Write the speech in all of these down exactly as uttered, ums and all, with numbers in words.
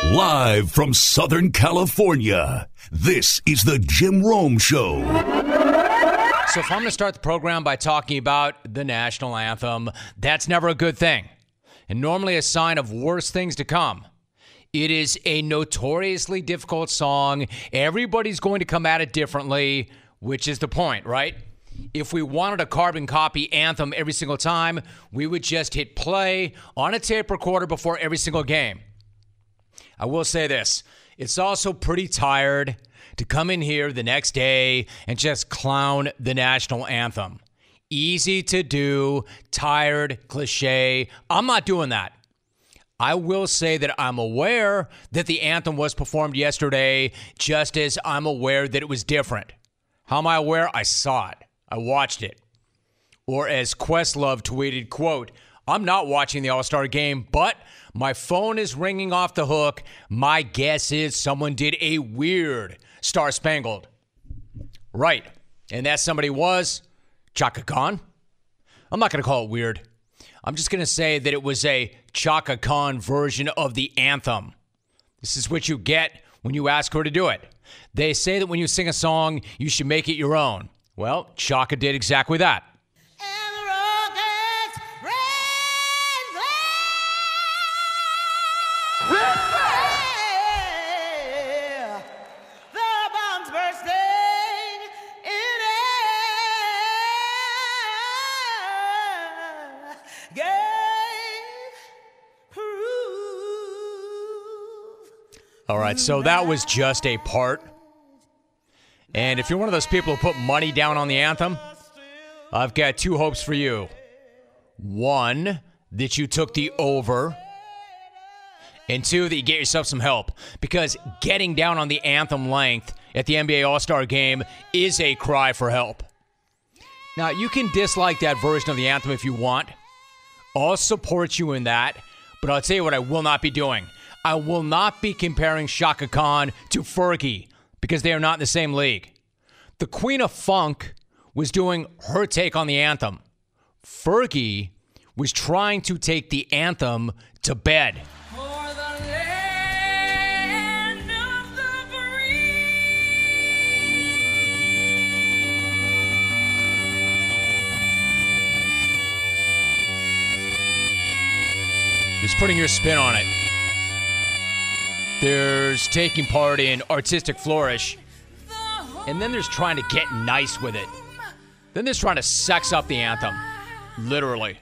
Live from Southern California, this is the Jim Rome Show. So if I'm going to start the program by talking about the national anthem, that's never a good thing, and normally a sign of worse things to come. It is a notoriously difficult song. Everybody's going to come at it differently, which is the point, right? If we wanted a carbon copy anthem every single time, we would just hit play on a tape recorder before every single game. I will say this, it's also pretty tired to come in here the next day and just clown the national anthem. Easy to do, tired, cliche. I'm not doing that. I will say that I'm aware that the anthem was performed yesterday, just as I'm aware that it was different. How am I aware? I saw it. I watched it. Or as Questlove tweeted, quote, I'm not watching the All-Star game, but my phone is ringing off the hook. My guess is someone did a weird Star Spangled. Right. And that somebody was Chaka Khan. I'm not going to call it weird. I'm just going to say that it was a Chaka Khan version of the anthem. This is what you get when you ask her to do it. They say that when you sing a song, you should make it your own. Well, Chaka did exactly that. All right, so that was just a part. And if you're one of those people who put money down on the anthem, I've got two hopes for you. One, that you took the over. And two, that you get yourself some help. Because getting down on the anthem length at the N B A All-Star Game is a cry for help. Now, you can dislike that version of the anthem if you want. I'll support you in that. But I'll tell you what I will not be doing. I will not be comparing Chaka Khan to Fergie because they are not in the same league. The Queen of Funk was doing her take on the anthem. Fergie was trying to take the anthem to bed. For the land of the free. Just putting your spin on it. There's taking part in artistic flourish, and then there's trying to get nice with it. Then there's trying to sex up the anthem. Literally.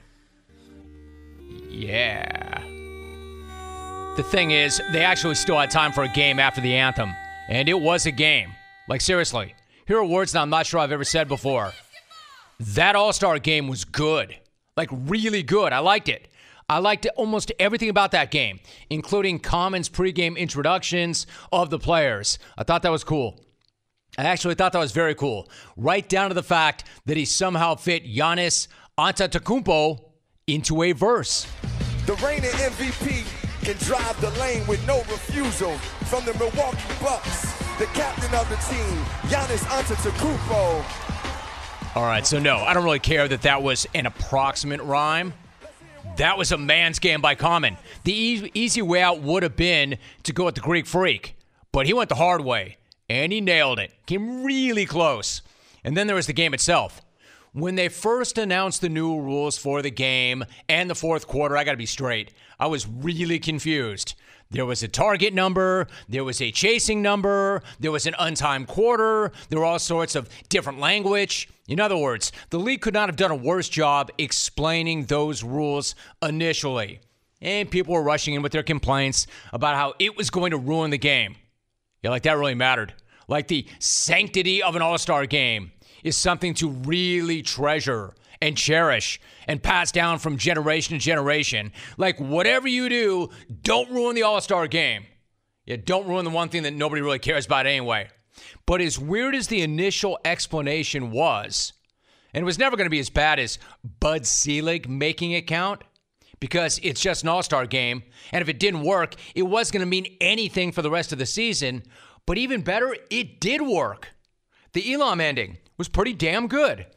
Yeah. The thing is, they actually still had time for a game after the anthem, and it was a game. Like, seriously. Here are words that I'm not sure I've ever said before. That All-Star game was good. Like, really good. I liked it. I liked almost everything about that game, including Common's pregame introductions of the players. I thought that was cool. I actually thought that was very cool. Right down to the fact that he somehow fit Giannis Antetokounmpo into a verse. The reigning M V P can drive the lane with no refusal. From the Milwaukee Bucks, the captain of the team, Giannis Antetokounmpo. All right, so no, I don't really care that that was an approximate rhyme. That was a man's game by Common. The e- easy way out would have been to go with the Greek Freak, but he went the hard way, and he nailed it. Came really close. And then there was the game itself. When they first announced the new rules for the game and the fourth quarter, I got to be straight, I was really confused. There was a target number, there was a chasing number, there was an untimed quarter, there were all sorts of different language. In other words, the league could not have done a worse job explaining those rules initially. And people were rushing in with their complaints about how it was going to ruin the game. Yeah, like that really mattered. Like the sanctity of an All-Star game is something to really treasure and cherish and pass down from generation to generation. Like, whatever you do, don't ruin the All-Star game. Yeah, don't ruin the one thing that nobody really cares about anyway. But as weird as the initial explanation was, and it was never going to be as bad as Bud Selig making it count, because it's just an All-Star game, and if it didn't work, it wasn't going to mean anything for the rest of the season. But even better, it did work. The Elam ending was pretty damn good.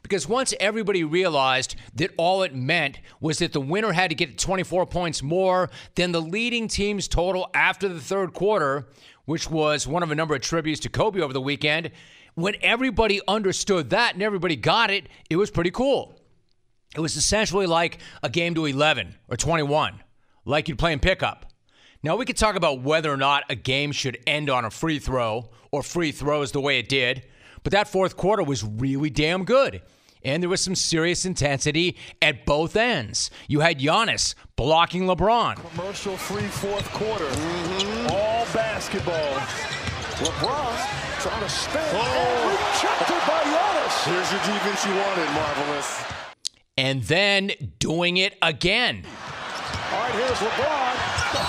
Because once everybody realized that all it meant was that the winner had to get twenty-four points more than the leading team's total after the third quarter, which was one of a number of tributes to Kobe over the weekend, when everybody understood that and everybody got it, it was pretty cool. It was essentially like a game to eleven or twenty-one, like you'd play in pickup. Now, we could talk about whether or not a game should end on a free throw or free throws the way it did, but that fourth quarter was really damn good. And there was some serious intensity at both ends. You had Giannis blocking LeBron. Commercial-free fourth quarter. Mm-hmm. All basketball. LeBron trying to spin. Oh. And rejected by Giannis. Here's your defense you wanted, Marvelous. And then doing it again. All right, here's LeBron.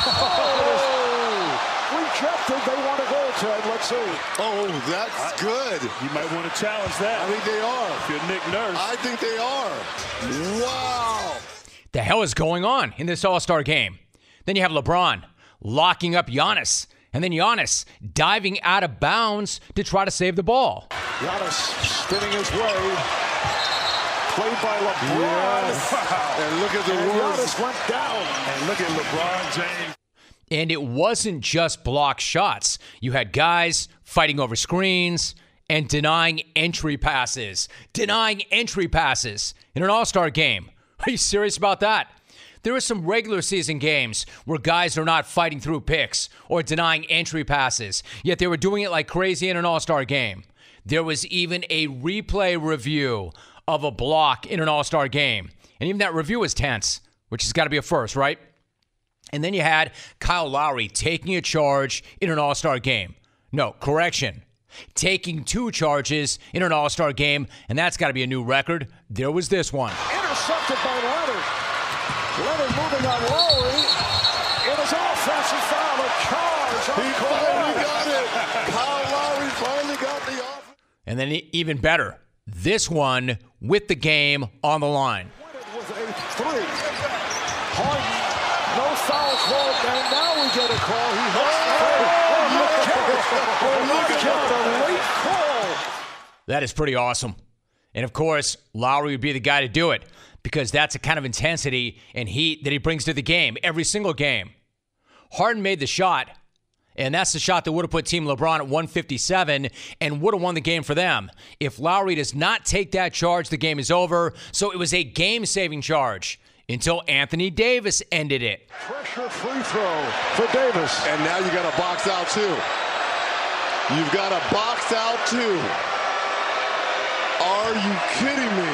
Oh. Rejected. They want to go, Ted. Let's see. Oh, that's I, good. You might want to challenge that. I think they are. If you're Nick Nurse. I think they are. Wow. The hell is going on in this All-Star game? Then you have LeBron locking up Giannis. And then Giannis diving out of bounds to try to save the ball. Giannis spinning his way. Played by LeBron. Yes. Wow. And look at the and words. Giannis went down. And look at LeBron James. And it wasn't just block shots. You had guys fighting over screens and denying entry passes. Denying entry passes in an All-Star game. Are you serious about that? There are some regular season games where guys are not fighting through picks or denying entry passes, yet they were doing it like crazy in an All-Star game. There was even a replay review of a block in an All-Star game. And even that review was tense, which has got to be a first, right? And then you had Kyle Lowry taking a charge in an All-Star game. No, correction. Taking two charges in an All-Star game, and that's got to be a new record. There was this one. Intercepted by Leonard. Leonard moving on Lowry. It is offensive foul. A charge. He finally got it. Kyle Lowry finally got the offense. And then even better, this one with the game on the line. With a three. Harden. No foul call, and now we get a call. He hits the oh, look at the late call. That is pretty awesome. And of course, Lowry would be the guy to do it because that's the kind of intensity and heat that he brings to the game, every single game. Harden made the shot, and that's the shot that would have put Team LeBron at one fifty-seven and would have won the game for them. If Lowry does not take that charge, the game is over. So it was a game-saving charge until Anthony Davis ended it. Pressure free throw for Davis. And now you got a box out too. You've got a box out too. Are you kidding me?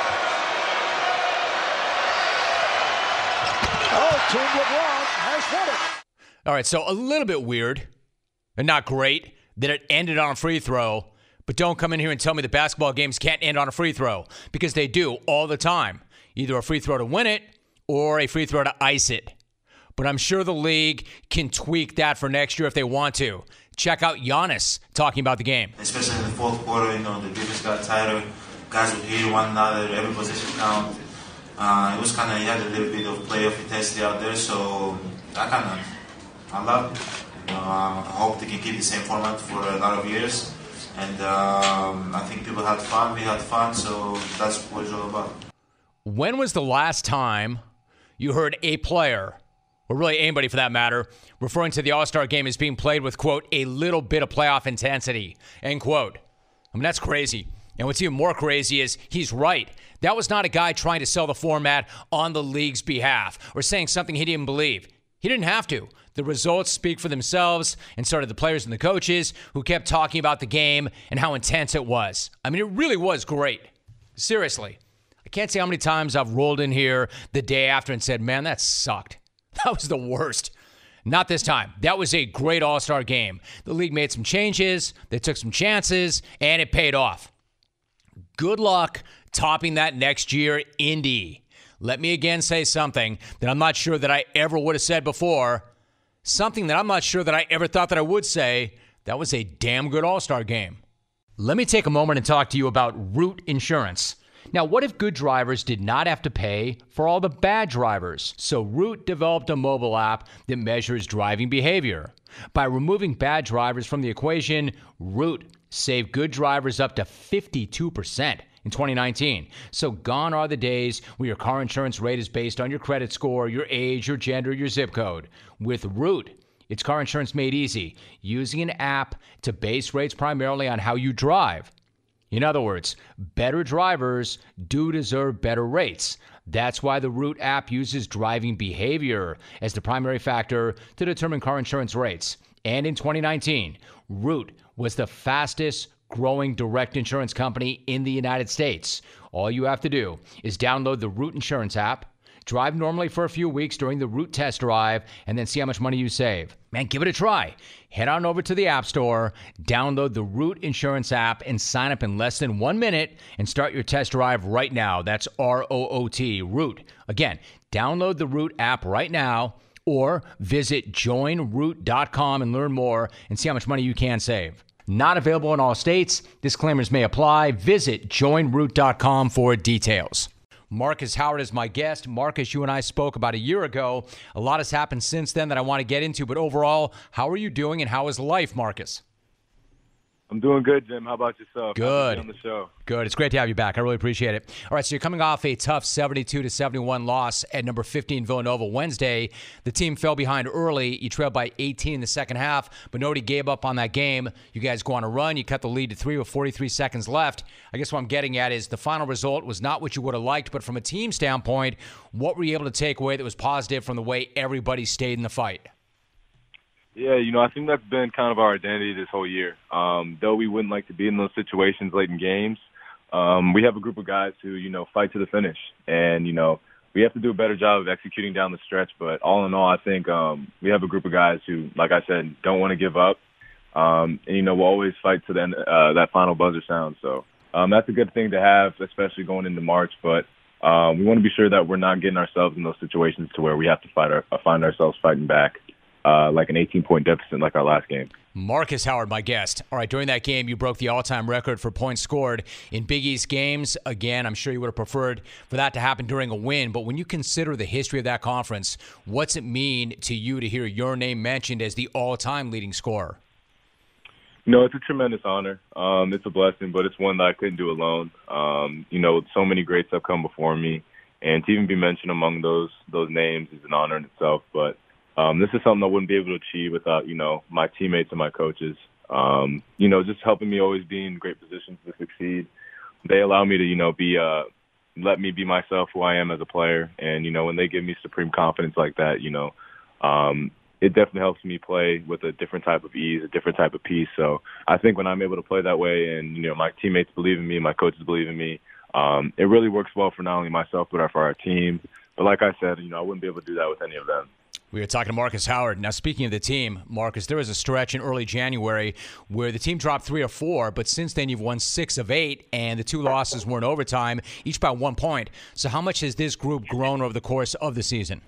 Oh, Team LeBron has won it. All right, so a little bit weird and not great that it ended on a free throw, but don't come in here and tell me the basketball games can't end on a free throw because they do all the time. Either a free throw to win it or a free throw to ice it. But I'm sure the league can tweak that for next year if they want to. Check out Giannis talking about the game. Especially in the fourth quarter, you know, the defense got tighter. Guys would hit one another, every position counted. Uh, it was kind of, you had a little bit of playoff intensity out there, so I kind of, I love it. You know, uh, I hope they can keep the same format for a lot of years. And um, I think people had fun, we had fun, so that's what it's all about. When was the last time you heard a player, or really anybody for that matter, referring to the All-Star game as being played with, quote, a little bit of playoff intensity, end quote? I mean, that's crazy. And what's even more crazy is he's right. That was not a guy trying to sell the format on the league's behalf or saying something he didn't believe. He didn't have to. The results speak for themselves, and so did the players and the coaches who kept talking about the game and how intense it was. I mean, it really was great. Seriously. I can't say how many times I've rolled in here the day after and said, man, that sucked. That was the worst. Not this time. That was a great All-Star game. The league made some changes, they took some chances, and it paid off. Good luck topping that next year, Indy. Let me again say something that I'm not sure that I ever would have said before. Something that I'm not sure that I ever thought that I would say. That was a damn good All-Star game. Let me take a moment and talk to you about Root Insurance. Now, what if good drivers did not have to pay for all the bad drivers? So Root developed a mobile app that measures driving behavior. By removing bad drivers from the equation, Root saved good drivers up to fifty-two percent in twenty nineteen. So gone are the days where your car insurance rate is based on your credit score, your age, your gender, your zip code. With Root, it's car insurance made easy, using an app to base rates primarily on how you drive. In other words, better drivers do deserve better rates. That's why the Root app uses driving behavior as the primary factor to determine car insurance rates. And in twenty nineteen, Root was the fastest growing direct insurance company in the United States. All you have to do is download the Root Insurance app, drive normally for a few weeks during the Root test drive, and then see how much money you save. Man, give it a try. Head on over to the App Store, download the Root Insurance app, and sign up in less than one minute and start your test drive right now. That's R O O T, Root. Again, download the Root app right now or visit join root dot com and learn more and see how much money you can save. Not available in all states. Disclaimers may apply. Visit join root dot com for details. Marcus Howard is my guest. Marcus, you and I spoke about a year ago. A lot has happened since then that I want to get into, but overall, how are you doing and how is life, Marcus? I'm doing good, Jim. How about yourself? Good. On the show. Good. It's great to have you back. I really appreciate it. All right, so you're coming off a tough seventy-two to seventy-one loss at number fifteen Villanova Wednesday. The team fell behind early. You trailed by eighteen in the second half, but nobody gave up on that game. You guys go on a run. You cut the lead to three with forty-three seconds left. I guess what I'm getting at is the final result was not what you would have liked, but from a team standpoint, what were you able to take away that was positive from the way everybody stayed in the fight? Yeah, you know, I think that's been kind of our identity this whole year. Um, though we wouldn't like to be in those situations late in games, um, we have a group of guys who, you know, fight to the finish. And, you know, we have to do a better job of executing down the stretch. But all in all, I think um, we have a group of guys who, like I said, don't want to give up. Um, and, you know, we'll always fight to the end, uh, that final buzzer sound. So um, that's a good thing to have, especially going into March. But um, we want to be sure that we're not getting ourselves in those situations to where we have to fight our, find ourselves fighting back. Uh, like an eighteen-point deficit like our last game. Marcus Howard, my guest. All right, during that game, you broke the all-time record for points scored in Big East games. Again, I'm sure you would have preferred for that to happen during a win, but when you consider the history of that conference, what's it mean to you to hear your name mentioned as the all-time leading scorer? You know, it's a tremendous honor. Um, it's a blessing, but it's one that I couldn't do alone. Um, you know, so many greats have come before me, and to even be mentioned among those those names is an honor in itself, but Um, this is something I wouldn't be able to achieve without, you know, my teammates and my coaches. Um, you know, just helping me always be in great positions to succeed. They allow me to, you know, be, uh, let me be myself, who I am as a player. And, you know, when they give me supreme confidence like that, you know, um, it definitely helps me play with a different type of ease, a different type of peace. So I think when I'm able to play that way and, you know, my teammates believe in me, my coaches believe in me, um, it really works well for not only myself, but for our team. But like I said, you know, I wouldn't be able to do that with any of them. We were talking to Marcus Howard. Now, speaking of the team, Marcus, there was a stretch in early January where the team dropped three or four, but since then you've won six of eight, and the two losses were in overtime, each by one point. So how much has this group grown over the course of the season?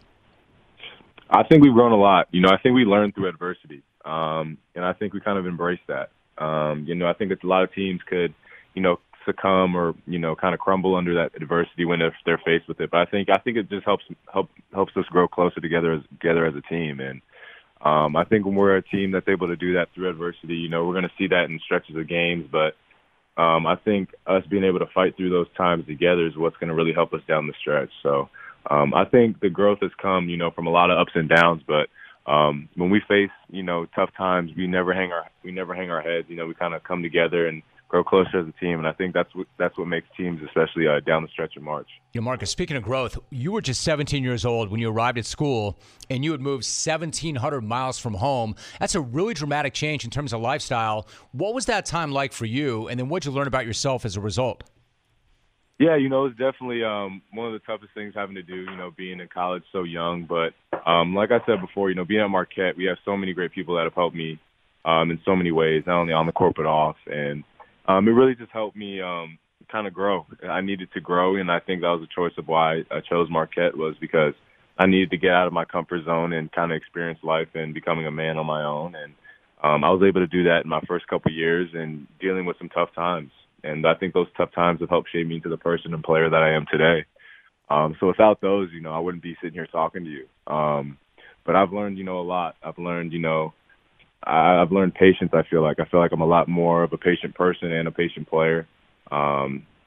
I think we've grown a lot. You know, I think we learned through adversity, um, and I think we kind of embraced that. Um, you know, I think it's a lot of teams could, you know, succumb or, you know, kind of crumble under that adversity when if they're faced with it. But I think I think it just helps help helps us grow closer together as together as a team. And um, I think when we're a team that's able to do that through adversity, you know, we're going to see that in stretches of games. But um, I think us being able to fight through those times together is what's going to really help us down the stretch. So um, I think the growth has come, you know, from a lot of ups and downs. But um, when we face, you know, tough times, we never hang our we never hang our heads. You know, we kind of come together and grow closer as a team, and I think that's what that's what makes teams, especially uh, down the stretch of March. You know, Marcus, speaking of growth, you were just seventeen years old when you arrived at school, and you had moved seventeen hundred miles from home. That's a really dramatic change in terms of lifestyle. What was that time like for you, and then what did you learn about yourself as a result? Yeah, you know, it's definitely um, one of the toughest things having to do, you know, being in college so young. But um, like I said before, you know, being at Marquette, we have so many great people that have helped me um, in so many ways, not only on the court but off, and Um, it really just helped me um, kind of grow. I needed to grow, and I think that was a choice of why I chose Marquette, was because I needed to get out of my comfort zone and kind of experience life and becoming a man on my own. And um, I was able to do that in my first couple of years and dealing with some tough times. And I think those tough times have helped shape me into the person and player that I am today. Um, so without those, you know, I wouldn't be sitting here talking to you. Um, but I've learned, you know, a lot. I've learned, you know, I've learned patience, I feel like. I feel like I'm a lot more of a patient person and a patient player. Um,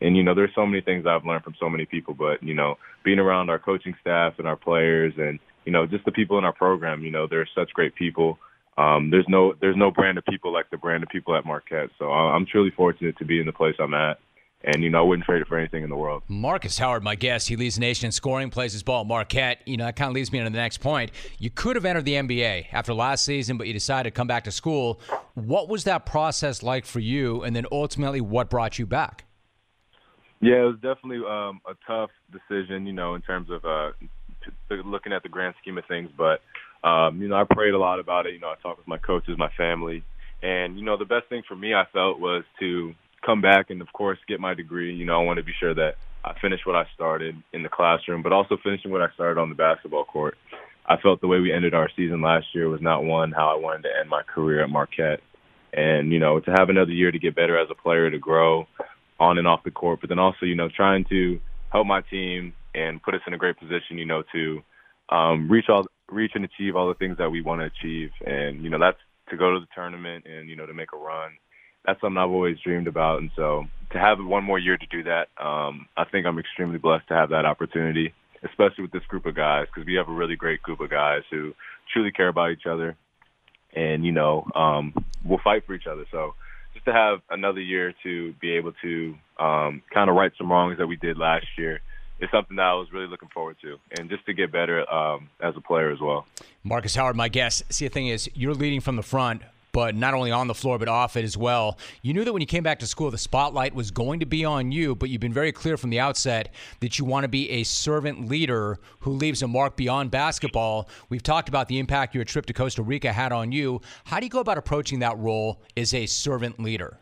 And, you know, there's so many things I've learned from so many people, but, you know, being around our coaching staff and our players and, you know, just the people in our program, you know, they're such great people. Um, there's no there's no brand of people like the brand of people at Marquette. So I'm truly fortunate to be in the place I'm at. And, you know, I wouldn't trade it for anything in the world. Marcus Howard, my guest, he leads the nation in scoring, plays his ball at Marquette. You know, that kind of leads me into the next point. You could have entered the N B A after last season, but you decided to come back to school. What was that process like for you? And then ultimately, what brought you back? Yeah, it was definitely um, a tough decision, you know, in terms of uh, t- looking at the grand scheme of things. But, um, you know, I prayed a lot about it. You know, I talked with my coaches, my family. And, you know, the best thing for me, I felt, was to come back and, of course, get my degree. You know, I want to be sure that I finish what I started in the classroom, but also finishing what I started on the basketball court. I felt the way we ended our season last year was not one how I wanted to end my career at Marquette. And, you know, to have another year to get better as a player, to grow on and off the court, but then also, you know, trying to help my team and put us in a great position, you know, to um, reach all, reach and achieve all the things that we want to achieve. And, you know, that's to go to the tournament and, you know, to make a run. That's something I've always dreamed about. And so to have one more year to do that, um, I think I'm extremely blessed to have that opportunity, especially with this group of guys, because we have a really great group of guys who truly care about each other and, you know, um, will fight for each other. So just to have another year to be able to um, kind of right some wrongs that we did last year is something that I was really looking forward to, and just to get better um, as a player as well. Marcus Howard, my guest. See, the thing is, you're leading from the front, but not only on the floor, but off it as well. You knew that when you came back to school, the spotlight was going to be on you, but you've been very clear from the outset that you want to be a servant leader who leaves a mark beyond basketball. We've talked about the impact your trip to Costa Rica had on you. How do you go about approaching that role as a servant leader?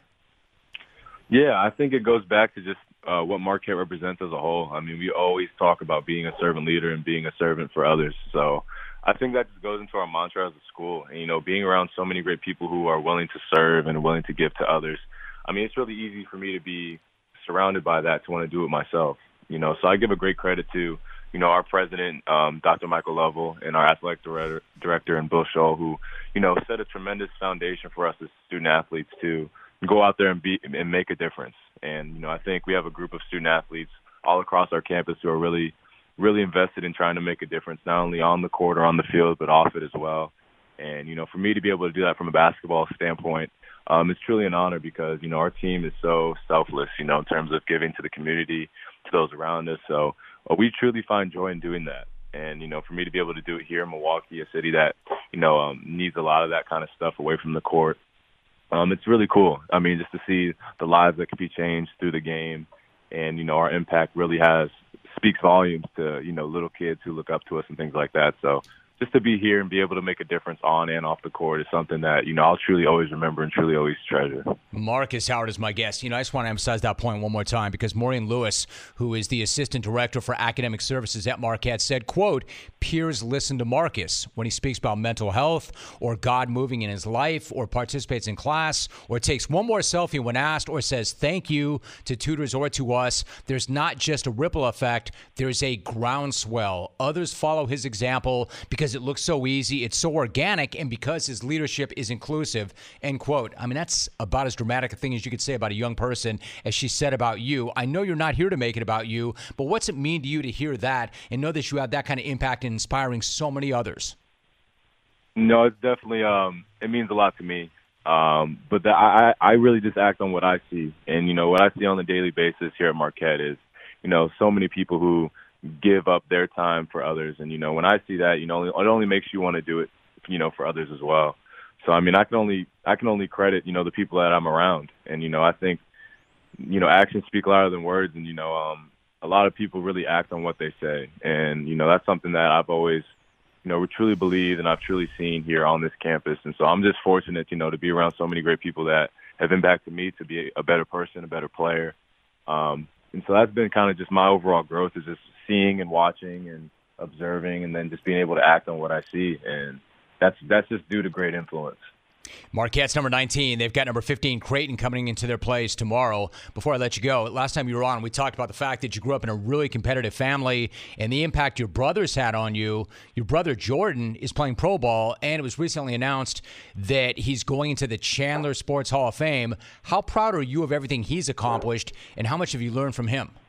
Yeah, I think it goes back to just uh, what Marquette represents as a whole. I mean, we always talk about being a servant leader and being a servant for others. So I think that just goes into our mantra as a school. And, you know, being around so many great people who are willing to serve and willing to give to others. I mean, it's really easy for me to be surrounded by that, to want to do it myself. You know, so I give a great credit to, you know, our president, um, Doctor Michael Lovell, and our athletic director, director and Bill Scholl, who, you know, set a tremendous foundation for us as student athletes to go out there and be and make a difference. And, you know, I think we have a group of student athletes all across our campus who are really really invested in trying to make a difference, not only on the court or on the field, but off it as well. And, you know, for me to be able to do that from a basketball standpoint, um, it's truly an honor because, you know, our team is so selfless, you know, in terms of giving to the community, to those around us. So uh, we truly find joy in doing that. And, you know, for me to be able to do it here in Milwaukee, a city that, you know, um, needs a lot of that kind of stuff away from the court, um, it's really cool. I mean, just to see the lives that could be changed through the game. And, you know, our impact really has speaks volumes to, you know, little kids who look up to us and things like that. So just to be here and be able to make a difference on and off the court is something that, you know, I'll truly always remember and truly always treasure. Marcus Howard is my guest. You know, I just want to emphasize that point one more time because Maureen Lewis, who is the Assistant Director for Academic Services at Marquette, said, quote, peers listen to Marcus when he speaks about mental health or God moving in his life or participates in class or takes one more selfie when asked or says thank you to tutors or to us. There's not just a ripple effect. There's a groundswell. Others follow his example because it looks so easy, it's so organic, and because his leadership is inclusive, end quote. I mean, that's about as dramatic a thing as you could say about a young person as she said about you. I know you're not here to make it about you, but what's it mean to you to hear that and know that you have that kind of impact in inspiring so many others? No, it's definitely, um, it means a lot to me. Um, but the, I, I really just act on what I see. And, you know, what I see on a daily basis here at Marquette is, you know, so many people who give up their time for others. And, you know, when I see that, you know, it only makes you want to do it, you know, for others as well. So, I mean, I can only, I can only credit, you know, the people that I'm around. And, you know, I think, you know, actions speak louder than words. And, you know, um, a lot of people really act on what they say. And, you know, that's something that I've always, you know, truly believed and I've truly seen here on this campus. And so I'm just fortunate, you know, to be around so many great people that have impacted me to be a better person, a better player. Um, and so that's been kind of just my overall growth, is just seeing and watching and observing and then just being able to act on what I see. And that's that's just due to great influence. Marquette's number nineteen. They've got number fifteen, Creighton, coming into their place tomorrow. Before I let you go, last time you were on, we talked about the fact that you grew up in a really competitive family and the impact your brothers had on you. Your brother, Jordan, is playing pro ball, and it was recently announced that he's going into the Chandler Sports Hall of Fame. How proud are you of everything he's accomplished, and how much have you learned from him?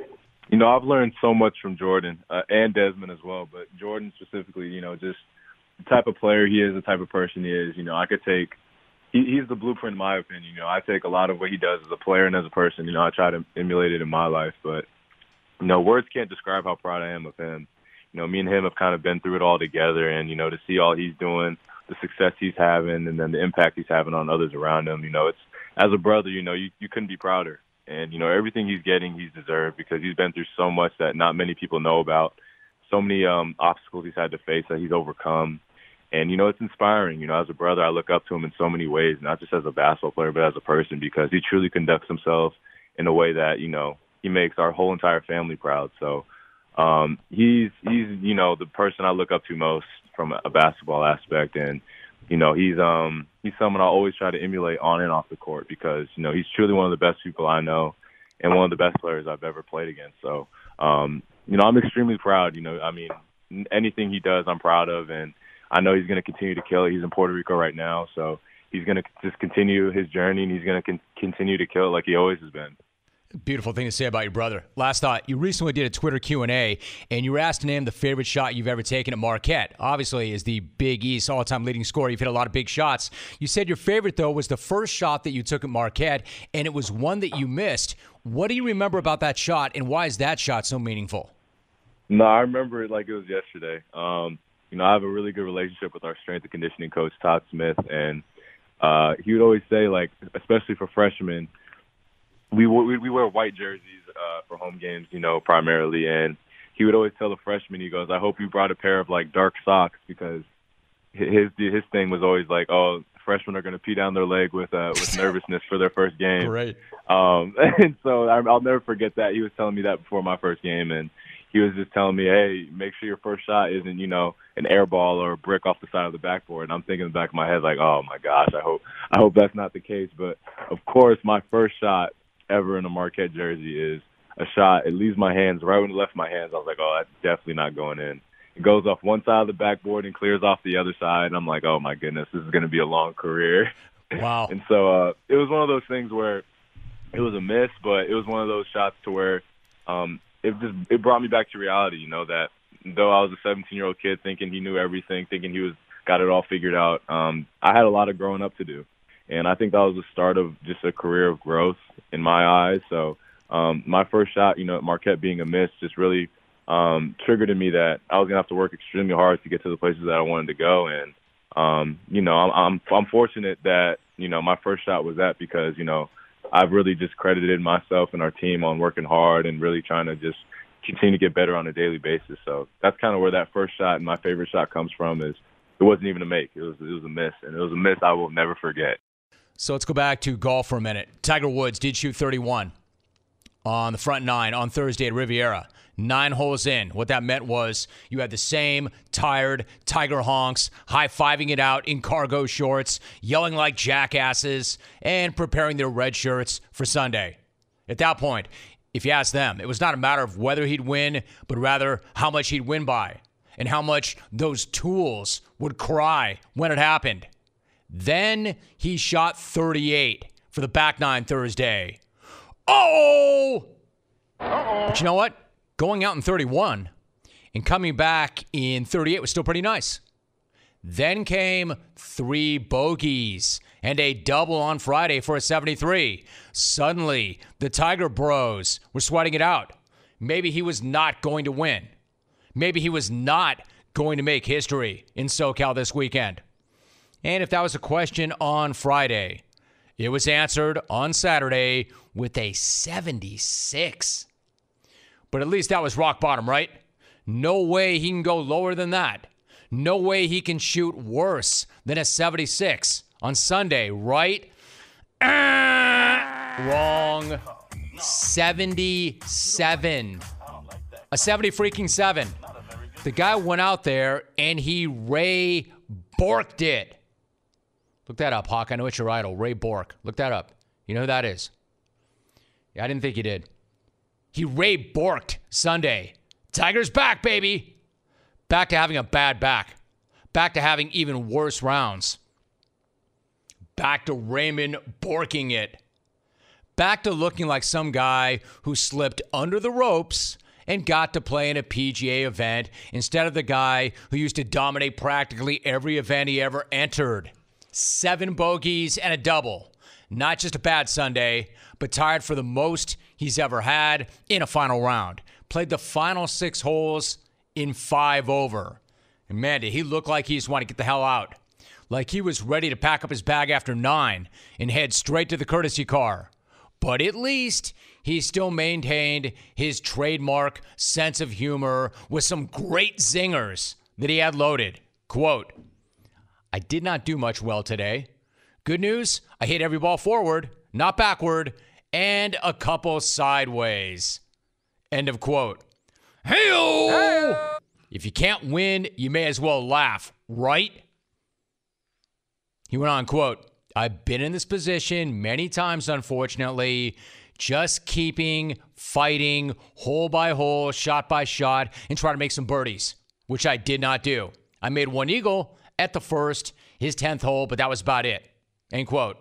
You know, I've learned so much from Jordan uh, and Desmond as well, but Jordan specifically, you know, just the type of player he is, the type of person he is. You know, I could take he, – he's the blueprint in my opinion. You know, I take a lot of what he does as a player and as a person. You know, I try to emulate it in my life. But, you know, words can't describe how proud I am of him. You know, me and him have kind of been through it all together. And, you know, to see all he's doing, the success he's having, and then the impact he's having on others around him, you know, it's – as a brother, you know, you, you couldn't be prouder. And, you know, everything he's getting, he's deserved because he's been through so much that not many people know about, so many um, obstacles he's had to face that he's overcome. And, you know, it's inspiring. You know, as a brother, I look up to him in so many ways, not just as a basketball player, but as a person, because he truly conducts himself in a way that, you know, he makes our whole entire family proud. So um, he's, he's, you know, the person I look up to most from a basketball aspect. And, you know, he's um he's someone I always try to emulate on and off the court because, you know, he's truly one of the best people I know and one of the best players I've ever played against. So, um, you know, I'm extremely proud. You know, I mean, anything he does, I'm proud of. And I know he's going to continue to kill it. He's in Puerto Rico right now, so he's going to just continue his journey, and he's going to con- continue to kill it like he always has been. Beautiful thing to say about your brother. Last thought, you recently did a Twitter Q and A, and you were asked to name the favorite shot you've ever taken at Marquette. Obviously, as the Big East all-time leading scorer, you've hit a lot of big shots. You said your favorite, though, was the first shot that you took at Marquette, and it was one that you missed. What do you remember about that shot, and why is that shot so meaningful? No, I remember it like it was yesterday. Um, you know, I have a really good relationship with our strength and conditioning coach, Todd Smith, and uh, he would always say, like, especially for freshmen, we we, we wear white jerseys uh, for home games, you know, primarily, and he would always tell the freshmen, he goes, I hope you brought a pair of, like, dark socks, because his his thing was always like, oh, freshmen are going to pee down their leg with uh, with nervousness for their first game. Great. Um, and so I'll never forget that. He was telling me that before my first game, and he was just telling me, hey, make sure your first shot isn't, you know, an air ball or a brick off the side of the backboard. And I'm thinking in the back of my head, like, oh, my gosh, I hope I hope that's not the case. But, of course, my first shot ever in a Marquette jersey is a shot. It leaves my hands. Right when it left my hands, I was like, oh, that's definitely not going in. It goes off one side of the backboard and clears off the other side. And I'm like, oh, my goodness, this is going to be a long career. Wow. And so uh, it was one of those things where it was a miss, but it was one of those shots to where um, it just it brought me back to reality, you know, that though I was a seventeen-year-old kid thinking he knew everything, thinking he was got it all figured out, um, I had a lot of growing up to do. And I think that was the start of just a career of growth in my eyes. So um, my first shot, you know, at Marquette being a miss just really um, triggered in me that I was going to have to work extremely hard to get to the places that I wanted to go. And, um, you know, I'm, I'm, I'm fortunate that, you know, my first shot was that because, you know, I've really just credited myself and our team on working hard and really trying to just continue to get better on a daily basis. So that's kind of where that first shot and my favorite shot comes from. Is it wasn't even a make. It was it was a miss, and it was a miss I will never forget. So let's go back to golf for a minute. Tiger Woods did shoot thirty-one on the front nine on Thursday at Riviera. Nine holes in. What that meant was you had the same tired Tiger honks high-fiving it out in cargo shorts, yelling like jackasses, and preparing their red shirts for Sunday. At that point, if you ask them, it was not a matter of whether he'd win, but rather how much he'd win by and how much those tools would cry when it happened. Then he shot thirty-eight for the back nine Thursday. Oh! Uh-oh. But you know what? Going out in thirty-one and coming back in thirty-eight was still pretty nice. Then came three bogeys and a double on Friday for a seventy-three. Suddenly, the Tiger Bros were sweating it out. Maybe he was not going to win. Maybe he was not going to make history in SoCal this weekend. And if that was a question on Friday, it was answered on Saturday with a seventy-six. But at least that was rock bottom, right? No way he can go lower than that. No way he can shoot worse than a seventy-six on Sunday, right? Ah, wrong. seventy-seven. A seventy freaking seven. The guy went out there and he Ray Borked it. Look that up, Hawk. I know it's your idol, Ray Bork. Look that up. You know who that is? Yeah, I didn't think you did. He Ray Borked Sunday. Tiger's back, baby. Back to having a bad back. Back to having even worse rounds. Back to Raymond Borking it. Back to looking like some guy who slipped under the ropes and got to play in a P G A event instead of the guy who used to dominate practically every event he ever entered. Seven bogeys and a double. Not just a bad Sunday, but tired for the most he's ever had in a final round. Played the final six holes in five over. And man, did he look like he just wanted to get the hell out. Like he was ready to pack up his bag after nine and head straight to the courtesy car. But at least he still maintained his trademark sense of humor with some great zingers that he had loaded. Quote, I did not do much well today. Good news, I hit every ball forward, not backward, and a couple sideways. End of quote. Hey-o! Hey-o! If you can't win, you may as well laugh, right? He went on, quote, I've been in this position many times, unfortunately, just keeping fighting hole by hole, shot by shot, and trying to make some birdies, which I did not do. I made one eagle at the first, his tenth hole, but that was about it. End quote.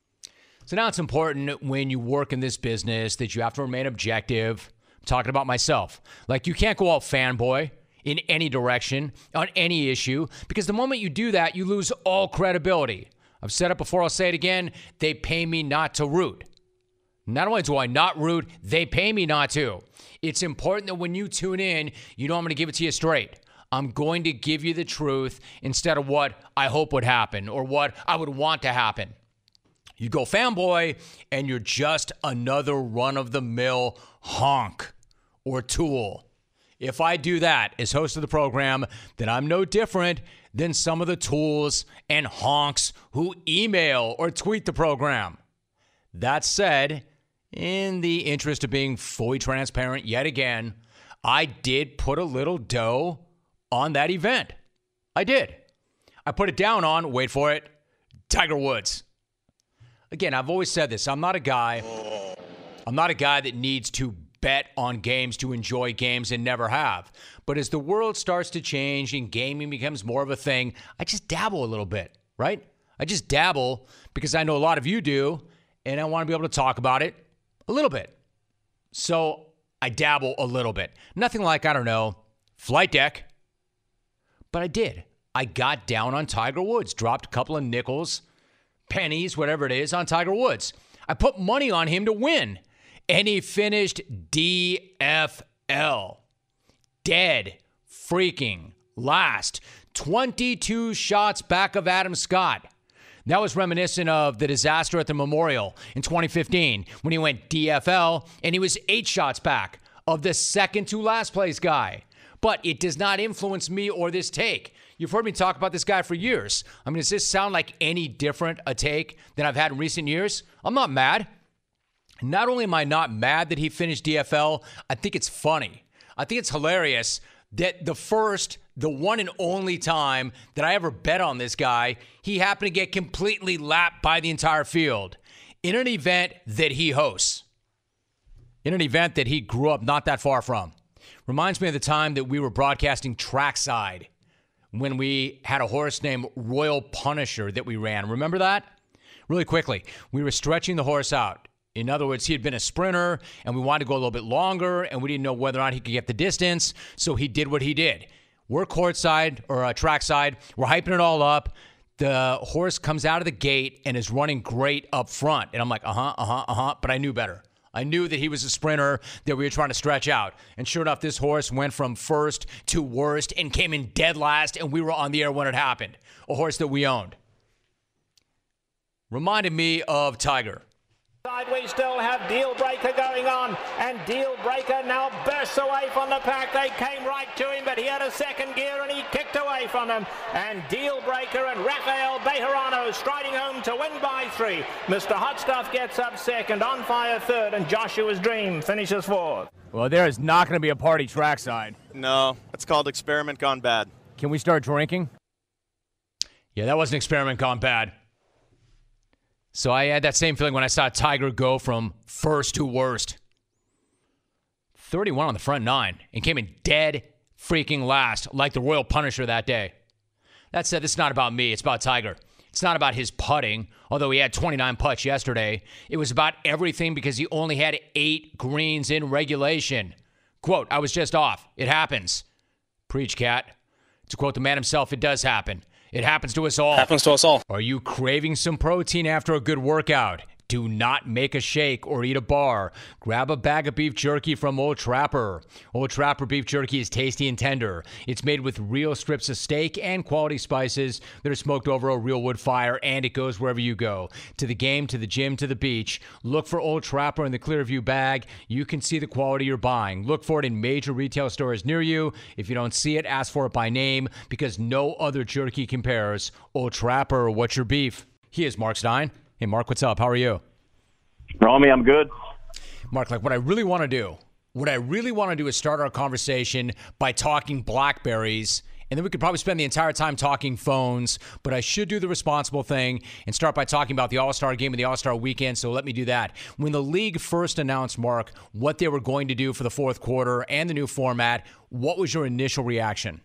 So now it's important when you work in this business that you have to remain objective. I'm talking about myself. Like you can't go all fanboy in any direction on any issue because the moment you do that, you lose all credibility. I've said it before, I'll say it again. They pay me not to root. Not only do I not root, they pay me not to. It's important that when you tune in, you know I'm going to give it to you straight. I'm going to give you the truth instead of what I hope would happen or what I would want to happen. You go fanboy and you're just another run-of-the-mill honk or tool. If I do that as host of the program, then I'm no different than some of the tools and honks who email or tweet the program. That said, in the interest of being fully transparent yet again, I did put a little dough on that event. I did. I put it down on, wait for it, Tiger Woods. Again, I've always said this. I'm not a guy, I'm not a guy that needs to bet on games to enjoy games and never have. But as the world starts to change and gaming becomes more of a thing, I just dabble a little bit, right? I just dabble because I know a lot of you do, and I want to be able to talk about it a little bit. So I dabble a little bit. Nothing like, I don't know, Flight Deck. But I did. I got down on Tiger Woods, dropped a couple of nickels, pennies, whatever it is, on Tiger Woods. I put money on him to win, and he finished D F L. Dead freaking last. twenty-two shots back of Adam Scott. That was reminiscent of the disaster at the Memorial in twenty fifteen when he went D F L and he was eight shots back of the second to last place guy. But it does not influence me or this take. You've heard me talk about this guy for years. I mean, does this sound like any different a take than I've had in recent years? I'm not mad. Not only am I not mad that he finished D F L, I think it's funny. I think it's hilarious that the first, the one and only time that I ever bet on this guy, he happened to get completely lapped by the entire field in an event that he hosts, in an event that he grew up not that far from. Reminds me of the time that we were broadcasting trackside when we had a horse named Royal Punisher that we ran. Remember that? Really quickly, we were stretching the horse out. In other words, he had been a sprinter, and we wanted to go a little bit longer, and we didn't know whether or not he could get the distance, so he did what he did. We're courtside, or uh, trackside. We're hyping it all up. The horse comes out of the gate and is running great up front. And I'm like, uh-huh, uh-huh, uh-huh, but I knew better. I knew that he was a sprinter that we were trying to stretch out. And sure enough, this horse went from first to worst and came in dead last, and we were on the air when it happened. A horse that we owned. Reminded me of Tiger. We still have Deal Breaker going on, and Deal Breaker now bursts away from the pack. They came right to him, but he had a second gear and he kicked away from them. And Deal Breaker and Rafael Bejarano striding home to win by three. Mister Hot Stuff gets up second, On Fire third, and Joshua's Dream finishes fourth. Well, there is not going to be a party trackside. No, it's called Experiment Gone Bad. Can we start drinking? Yeah, that was an experiment gone bad. So I had that same feeling when I saw Tiger go from first to worst. thirty-one on the front nine and came in dead freaking last like the Royal Punisher that day. That said, this is not about me. It's about Tiger. It's not about his putting, although he had twenty-nine putts yesterday. It was about everything because he only had eight greens in regulation. Quote, I was just off. It happens. Preach, cat. To quote the man himself, it does happen. It happens to us all. Happens to us all. Are you craving some protein after a good workout? Do not make a shake or eat a bar. Grab a bag of beef jerky from Old Trapper. Old Trapper beef jerky is tasty and tender. It's made with real strips of steak and quality spices that are smoked over a real wood fire, and it goes wherever you go. To the game, to the gym, to the beach. Look for Old Trapper in the Clearview bag. You can see the quality you're buying. Look for it in major retail stores near you. If you don't see it, ask for it by name because no other jerky compares. Old Trapper, what's your beef? He is Mark Stein. Hey, Mark, what's up? How are you? Romy, I'm good. Mark, like what I really want to do, what I really want to do is start our conversation by talking Blackberries, and then we could probably spend the entire time talking phones, but I should do the responsible thing and start by talking about the All-Star game and the All-Star weekend, so let me do that. When the league first announced, Mark, what they were going to do for the fourth quarter and the new format, what was your initial reaction?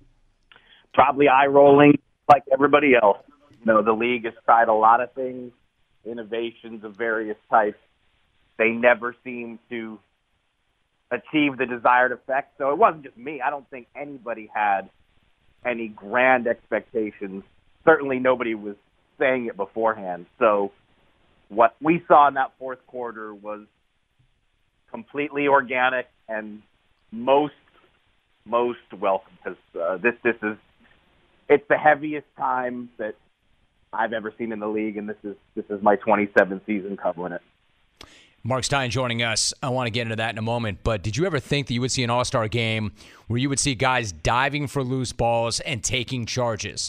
Probably eye-rolling like everybody else. You know, the league has tried a lot of things, innovations of various types. They never seem to achieve the desired effect. So it wasn't just me. I don't think anybody had any grand expectations. Certainly nobody was saying it beforehand. So what we saw in that fourth quarter was completely organic and most, most welcome. Because uh, this, this is, it's the heaviest time that I've ever seen in the league, and this is this is my twenty-seventh season covering it. Mark Stein joining us. I want to get into that in a moment, but did you ever think that you would see an All-Star game where you would see guys diving for loose balls and taking charges?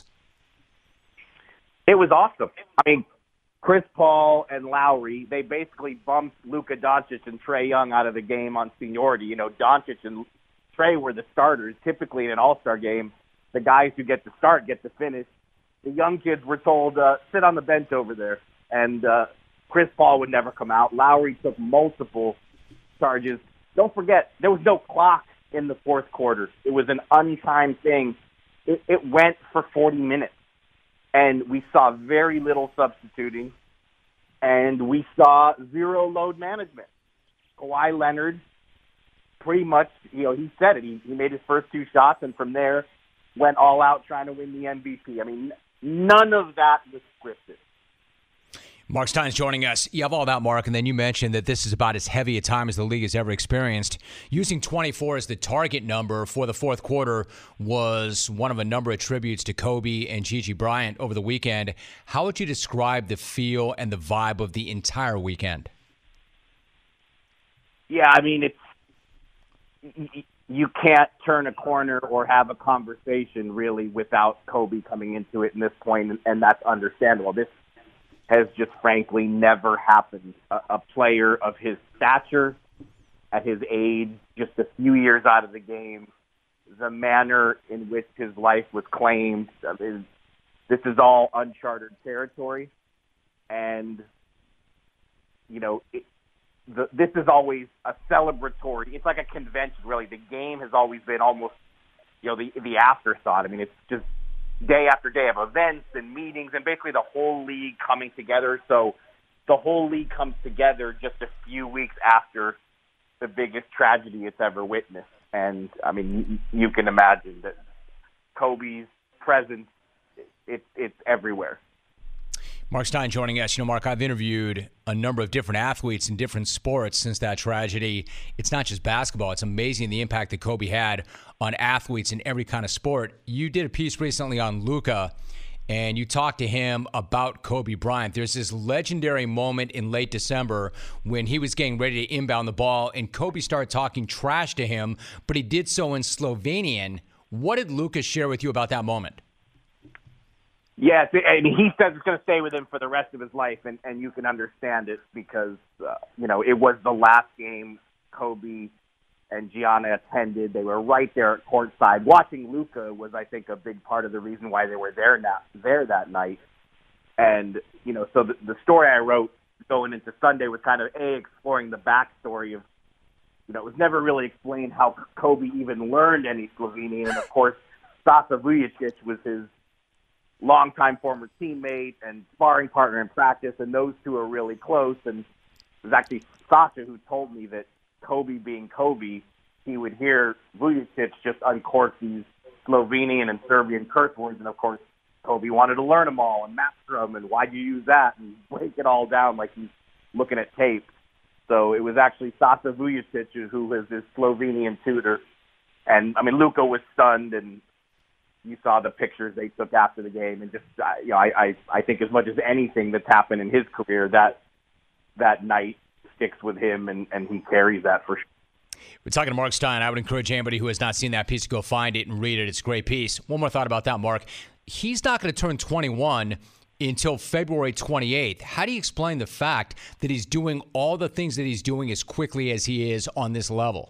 It was awesome. I mean, Chris Paul and Lowry, they basically bumped Luka Doncic and Trae Young out of the game on seniority. You know, Doncic and Trae were the starters. Typically in an All-Star game, the guys who get to start get to finish. The young kids were told, uh, sit on the bench over there. And uh, Chris Paul would never come out. Lowry took multiple charges. Don't forget, there was no clock in the fourth quarter. It was an untimed thing. It, it went for forty minutes. And we saw very little substituting. And we saw zero load management. Kawhi Leonard pretty much, you know, he said it. He, he made his first two shots, and from there went all out trying to win the M V P. I mean, none of that was scripted. Mark Stein's joining us. You have all that, Mark, and then you mentioned that this is about as heavy a time as the league has ever experienced. Using twenty-four as the target number for the fourth quarter was one of a number of tributes to Kobe and Gigi Bryant over the weekend. How would you describe the feel and the vibe of the entire weekend? Yeah, I mean, it's you can't turn a corner or have a conversation really without Kobe coming into it in this point, and that's understandable. This has just frankly never happened. A, a player of his stature, at his age, just a few years out of the game, the manner in which his life was claimed, I mean, this is all uncharted territory. And, you know, it, The, this is always a celebratory. It's like a convention, really. The game has always been almost, you know, the the afterthought. I mean, it's just day after day of events and meetings and basically the whole league coming together. So the whole league comes together just a few weeks after the biggest tragedy it's ever witnessed. And, I mean, you, you can imagine that Kobe's presence, it, it's everywhere. Mark Stein joining us. You know, Mark, I've interviewed a number of different athletes in different sports since that tragedy. It's not just basketball. It's amazing the impact that Kobe had on athletes in every kind of sport. You did a piece recently on Luka, and you talked to him about Kobe Bryant. There's this legendary moment in late December when he was getting ready to inbound the ball, and Kobe started talking trash to him, but he did so in Slovenian. What did Luka share with you about that moment? Yes, I mean, he says it's going to stay with him for the rest of his life, and, and you can understand it because, uh, you know, it was the last game Kobe and Gianna attended. They were right there at courtside. Watching Luka was, I think, a big part of the reason why they were there, now, there that night. And, you know, so the, the story I wrote going into Sunday was kind of, A, exploring the backstory of, you know, it was never really explained how Kobe even learned any Slovenian. And, of course, Sasa Vujacic was his longtime former teammate and sparring partner in practice, and those two are really close. And it was actually Sasha who told me that Kobe being Kobe, he would hear Vujacic just uncork these Slovenian and Serbian curse words, and of course, Kobe wanted to learn them all and master them, and why'd you use that, and break it all down like he's looking at tape. So it was actually Sasa Vujacic who was his Slovenian tutor. And, I mean, Luka was stunned, and you saw the pictures they took after the game. And just, uh, you know, I, I, I think as much as anything that's happened in his career, that that night sticks with him, and, and he carries that for sure. We're talking to Mark Stein. I would encourage anybody who has not seen that piece to go find it and read it. It's a great piece. One more thought about that, Mark. He's not going to turn twenty-one until February twenty-eighth. How do you explain the fact that he's doing all the things that he's doing as quickly as he is on this level?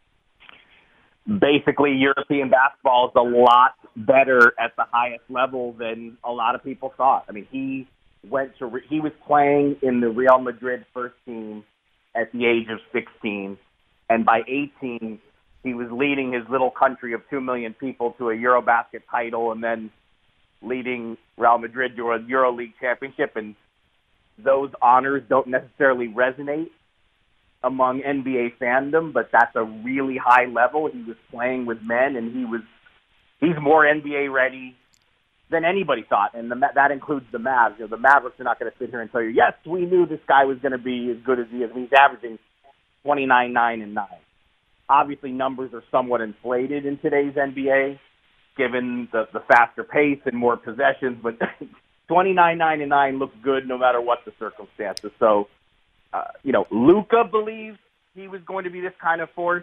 Basically, European basketball is a lot better at the highest level than a lot of people thought. I mean, he went to he was playing in the Real Madrid first team at the age of sixteen, and by eighteen, he was leading his little country of two million people to a Eurobasket title, and then leading Real Madrid to a EuroLeague championship. And those honors don't necessarily resonate among N B A fandom, but that's a really high level. He was playing with men, and he was he's more N B A ready than anybody thought, and the, that includes the Mavs. You know, the Mavericks are not going to sit here and tell you, yes, we knew this guy was going to be as good as he is. I mean, he's averaging twenty-nine, nine, and nine. Obviously, numbers are somewhat inflated in today's N B A, given the, the faster pace and more possessions, but twenty-nine, nine, and nine looks good no matter what the circumstances. So, uh, you know, Luka believed he was going to be this kind of force,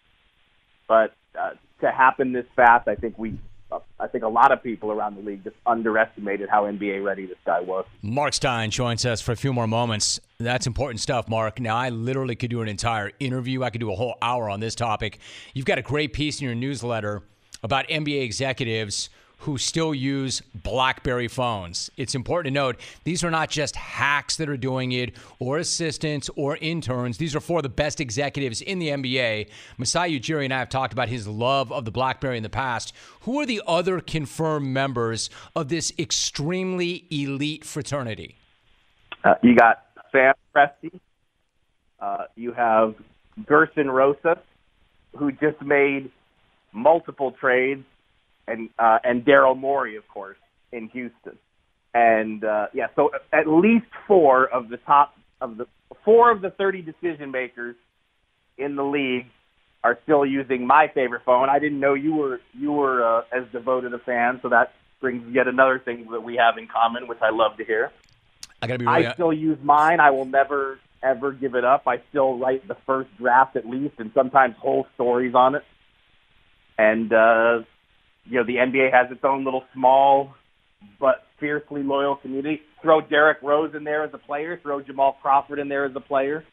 but uh, to happen this fast, I think we, uh, I think a lot of people around the league just underestimated how N B A ready this guy was. Mark Stein joins us for a few more moments. That's important stuff, Mark. Now, I literally could do an entire interview. I could do a whole hour on this topic. You've got a great piece in your newsletter about N B A executives who still use BlackBerry phones. It's important to note, these are not just hacks that are doing it, or assistants, or interns. These are four of the best executives in the N B A. Masai Ujiri and I have talked about his love of the BlackBerry in the past. Who are the other confirmed members of this extremely elite fraternity? Uh, you got Sam Presti. Uh, you have Gerson Rosas, who just made multiple trades, and uh, and Daryl Morey, of course, in Houston. And uh, yeah, so at least four of the top of the four of the thirty decision makers in the league are still using my favorite phone. I didn't know you were you were uh, as devoted a fan, so that brings yet another thing that we have in common, which I love to hear. I gotta be really I still use mine. I will never ever give it up. I still write the first draft at least, and sometimes whole stories on it. And, uh, you know, the N B A has its own little small but fiercely loyal community. Throw Derrick Rose in there as a player. Throw Jamal Crawford in there as a player.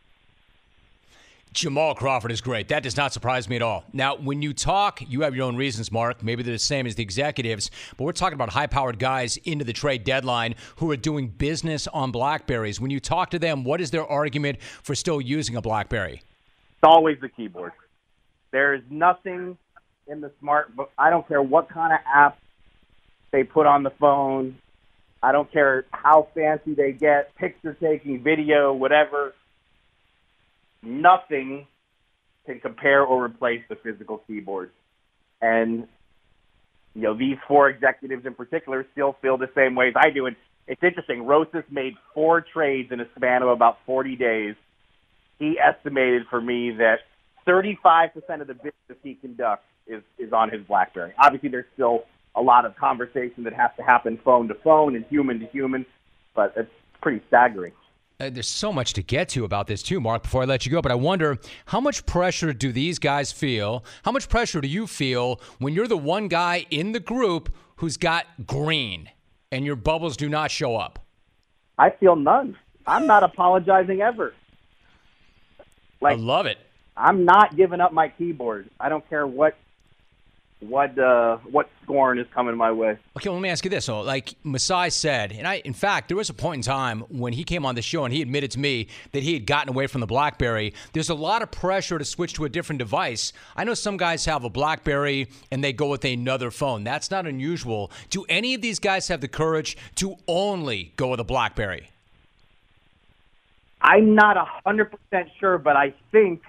Jamal Crawford is great. That does not surprise me at all. Now, when you talk, you have your own reasons, Mark. Maybe they're the same as the executives, but we're talking about high-powered guys into the trade deadline who are doing business on BlackBerries. When you talk to them, what is their argument for still using a BlackBerry? It's always the keyboard. There is nothing in the smart book. I don't care what kind of app they put on the phone. I don't care how fancy they get, picture taking, video, whatever. Nothing can compare or replace the physical keyboard. And, you know, these four executives in particular still feel the same way as I do. And it's interesting. Rosas made four trades in a span of about forty days. He estimated for me that thirty-five percent of the business he conducts is, is on his BlackBerry. Obviously, there's still a lot of conversation that has to happen phone to phone and human to human, but it's pretty staggering. Uh, there's so much to get to about this too, Mark, before I let you go. But I wonder, how much pressure do these guys feel? How much pressure do you feel when you're the one guy in the group who's got green and your bubbles do not show up? I feel none. I'm not apologizing ever. Like, I love it. I'm not giving up my keyboard. I don't care what what uh, what scorn is coming my way. Okay, well, let me ask you this. So, like Masai said, and I, in fact, there was a point in time when he came on the show and he admitted to me that he had gotten away from the BlackBerry. There's a lot of pressure to switch to a different device. I know some guys have a BlackBerry and they go with another phone. That's not unusual. Do any of these guys have the courage to only go with a BlackBerry? I'm not one hundred percent sure, but I think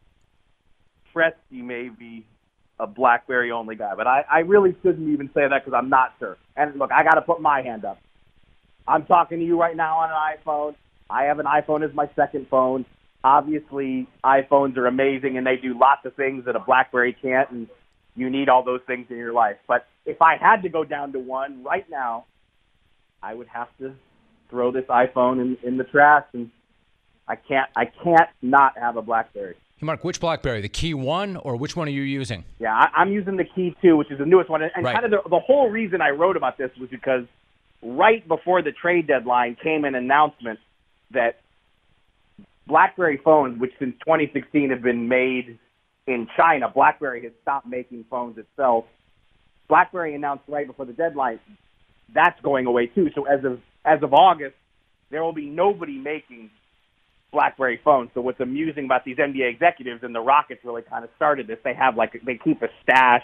Presti may be a BlackBerry-only guy. But I, I really shouldn't even say that because I'm not sure. And look, I got to put my hand up. I'm talking to you right now on an iPhone. I have an iPhone as my second phone. Obviously, iPhones are amazing, and they do lots of things that a BlackBerry can't, and you need all those things in your life. But if I had to go down to one right now, I would have to throw this iPhone in, in the trash, and I can't I can't not have a BlackBerry. Hey, Mark, which BlackBerry? The Key one, or which one are you using? Yeah, I, I'm using the Key two, which is the newest one. And right. kind of the, the whole reason I wrote about this was because right before the trade deadline came an announcement that BlackBerry phones, which since twenty sixteen have been made in China, BlackBerry has stopped making phones itself. BlackBerry announced right before the deadline that's going away too. So as of as of August, there will be nobody making BlackBerry phones. So what's amusing about these N B A executives, and the Rockets really kind of started this, they have like they keep a stash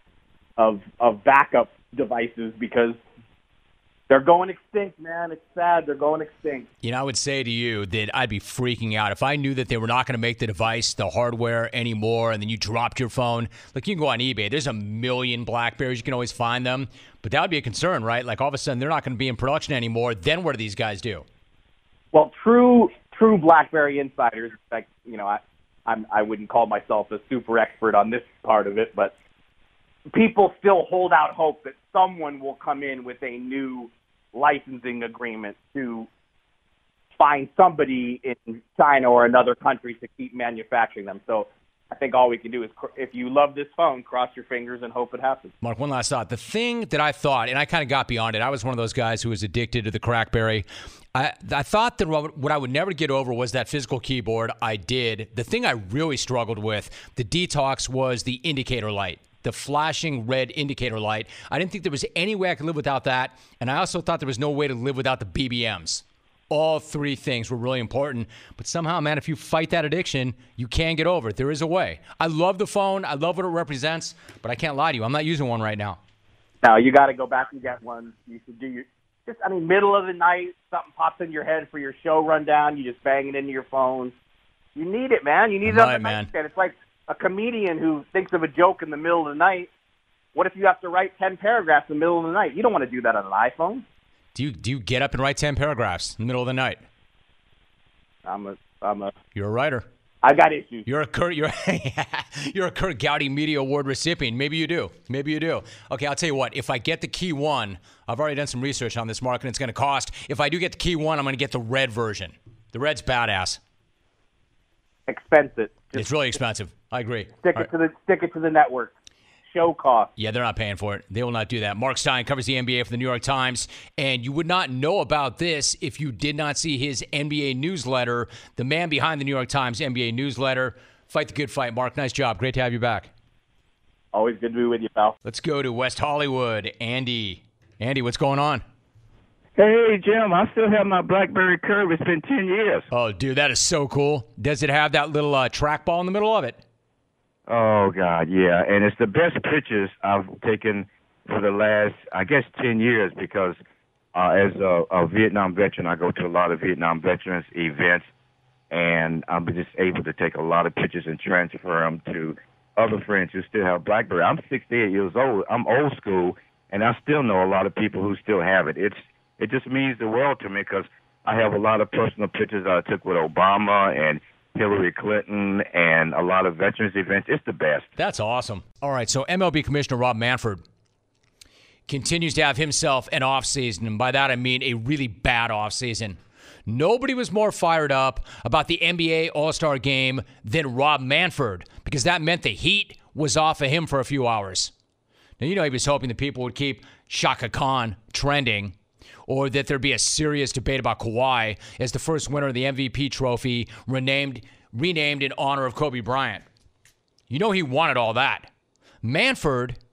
of of backup devices because they're going extinct, man. It's sad. They're going extinct. You know, I would say to you that I'd be freaking out if I knew that they were not going to make the device, the hardware anymore, and then you dropped your phone. Look, you can go on eBay. There's a million BlackBerries. You can always find them. But that would be a concern, right? Like all of a sudden they're not going to be in production anymore. Then what do these guys do? Well, true true BlackBerry insiders, like, you know, I I'm, I wouldn't call myself a super expert on this part of it, but people still hold out hope that someone will come in with a new licensing agreement to find somebody in China or another country to keep manufacturing them. So I think all we can do is, if you love this phone, cross your fingers and hope it happens. Mark, one last thought. The thing that I thought, and I kind of got beyond it, I was one of those guys who was addicted to the Crackberry. I, I thought that what I would never get over was that physical keyboard. I did. The thing I really struggled with, the detox, was the indicator light. The flashing red indicator light. I didn't think there was any way I could live without that. And I also thought there was no way to live without the B B Ms. All three things were really important. But somehow, man, if you fight that addiction, you can get over it. There is a way. I love the phone. I love what it represents. But I can't lie to you. I'm not using one right now. No, you got to go back and get one. You should do your, just, I mean, middle of the night, something pops in your head for your show rundown. You just bang it into your phone. You need it, man. You need it on the nightstand. It's like a comedian who thinks of a joke in the middle of the night. What if you have to write ten paragraphs in the middle of the night? You don't want to do that on an iPhone. Do you do you get up and write ten paragraphs in the middle of the night? I'm a I'm a You're a writer. I got issues. You're a Kurt you're you're a Kurt Gowdy Media Award recipient. Maybe you do. Maybe you do. Okay, I'll tell you what. If I get the Key One, I've already done some research on this, Mark, and it's going to cost. If I do get the Key One, I'm going to get the red version. The red's badass. Expensive. Just it's really expensive. I agree. Stick All it right. to the stick it to the network. Show cost. Yeah, they're not paying for it. They will not do that. Mark Stein covers the N B A for the New York Times, and you would not know about this if you did not see his N B A newsletter. The man behind the New York Times N B A newsletter. Fight the good fight, Mark. Nice job. Great to have you back. Always good to be with you, pal. Let's go to West Hollywood. Andy. Andy, what's going on? Hey, Jim, I still have my BlackBerry Curve. It's been ten years. Oh, dude, that is so cool. Does it have that little uh, trackball in the middle of it? Oh, God, yeah. And it's the best pictures I've taken for the last, I guess, ten years because uh, as a, a Vietnam veteran, I go to a lot of Vietnam veterans events, and I'm just able to take a lot of pictures and transfer them to other friends who still have BlackBerry. I'm sixty-eight years old. I'm old school, and I still know a lot of people who still have it. It's It just means the world to me because I have a lot of personal pictures I took with Obama and Hillary Clinton and a lot of veterans events. It's the best. That's awesome. All right, so M L B Commissioner Rob Manfred continues to have himself an offseason, and by that I mean a really bad offseason. Nobody was more fired up about the N B A All-Star Game than Rob Manfred because that meant the heat was off of him for a few hours. Now, you know he was hoping that people would keep Shaka Khan trending, or that there'd be a serious debate about Kawhi as the first winner of the M V P trophy, renamed renamed in honor of Kobe Bryant. You know he wanted all that. Manfred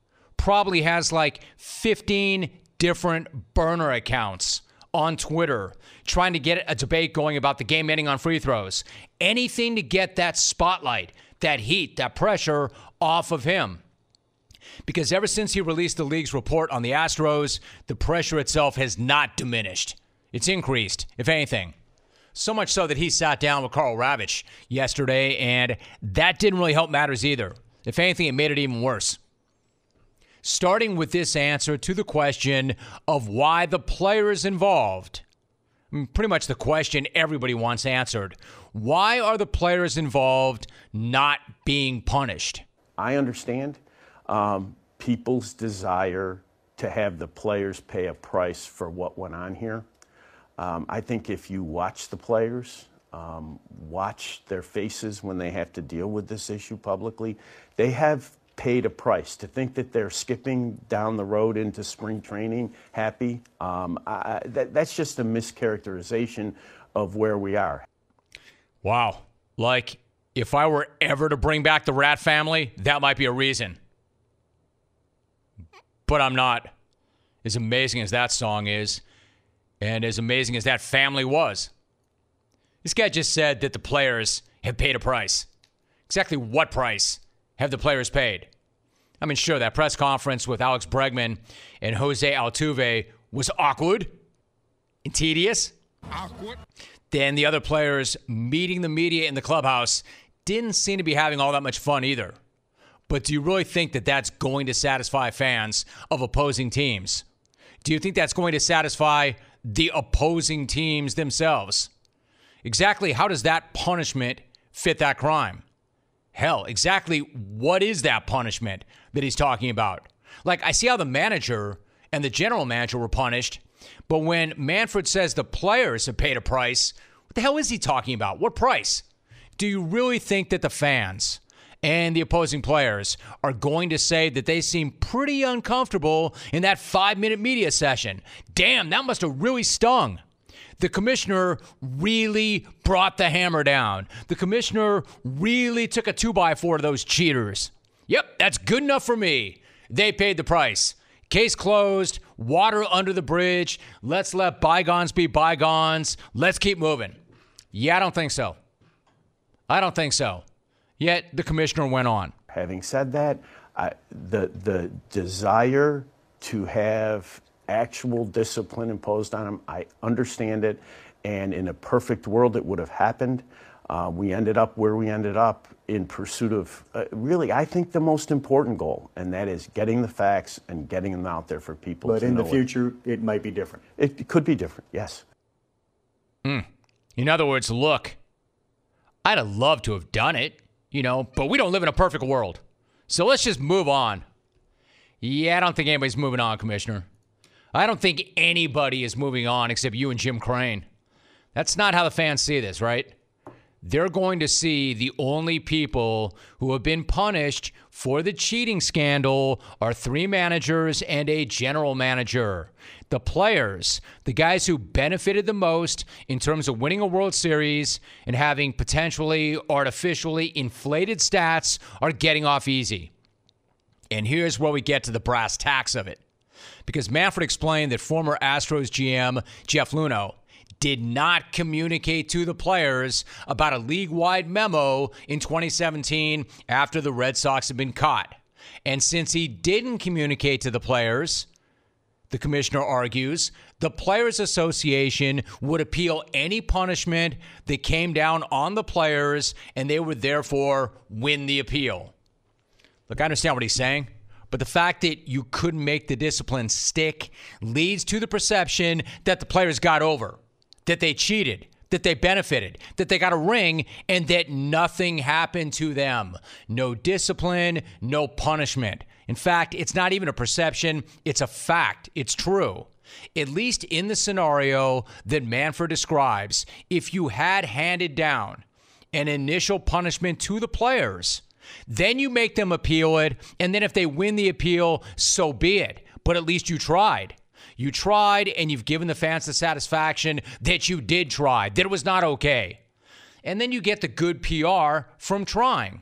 probably has like fifteen different burner accounts on Twitter trying to get a debate going about the game ending on free throws. Anything to get that spotlight, that heat, that pressure off of him. Because ever since he released the league's report on the Astros, the pressure itself has not diminished. It's increased, if anything. So much so that he sat down with Karl Ravech yesterday, and that didn't really help matters either. If anything, it made it even worse. Starting with this answer to the question of why the players involved, I mean, pretty much the question everybody wants answered. Why are the players involved not being punished? I understand um, people's desire to have the players pay a price for what went on here. Um, I think if you watch the players, um, watch their faces when they have to deal with this issue publicly, they have paid a price. To think that they're skipping down the road into spring training happy, um, I, that, that's just a mischaracterization of where we are. Wow. Like, if I were ever to bring back the Rat family, that might be a reason. But I'm not. As amazing as that song is, and as amazing as that family was. This guy just said that the players have paid a price. Exactly what price have the players paid? I mean, sure, that press conference with Alex Bregman and Jose Altuve was awkward and tedious. Awkward. Then the other players meeting the media in the clubhouse didn't seem to be having all that much fun either. But do you really think that that's going to satisfy fans of opposing teams? Do you think that's going to satisfy the opposing teams themselves? Exactly how does that punishment fit that crime? Hell, exactly what is that punishment that he's talking about? Like, I see how the manager and the general manager were punished, but when Manfred says the players have paid a price, what the hell is he talking about? What price? Do you really think that the fans and the opposing players are going to say that they seem pretty uncomfortable in that five-minute media session? Damn, that must have really stung. The commissioner really brought the hammer down. The commissioner really took a two by four to those cheaters. Yep, that's good enough for me. They paid the price. Case closed, water under the bridge. Let's let bygones be bygones. Let's keep moving. Yeah, I don't think so. I don't think so. Yet the commissioner went on. Having said that, I, the the desire to have actual discipline imposed on him, I understand it, and in a perfect world it would have happened. Uh, we ended up where we ended up in pursuit of uh, really, I think, the most important goal, and that is getting the facts and getting them out there for people but to in know the future, it. it might be different. It, it could be different, yes. Mm. In other words, look, I'd have loved to have done it, you know, but we don't live in a perfect world. So let's just move on. Yeah, I don't think anybody's moving on, Commissioner. I don't think anybody is moving on except you and Jim Crane. That's not how the fans see this, right? They're going to see the only people who have been punished for the cheating scandal are three managers and a general manager. The players, the guys who benefited the most in terms of winning a World Series and having potentially artificially inflated stats, are getting off easy. And here's where we get to the brass tacks of it. Because Manfred explained that former Astros G M Jeff Luhnow did not communicate to the players about a league-wide memo in twenty seventeen after the Red Sox had been caught. And since he didn't communicate to the players, the commissioner argues, the Players Association would appeal any punishment that came down on the players, and they would therefore win the appeal. Look, I understand what he's saying. But the fact that you couldn't make the discipline stick leads to the perception that the players got over, that they cheated, that they benefited, that they got a ring, and that nothing happened to them. No discipline, no punishment. In fact, it's not even a perception, it's a fact. It's true. At least in the scenario that Manfred describes, if you had handed down an initial punishment to the players, then you make them appeal it, and then if they win the appeal, so be it. But at least you tried. You tried, and you've given the fans the satisfaction that you did try, that it was not okay. And then you get the good P R from trying.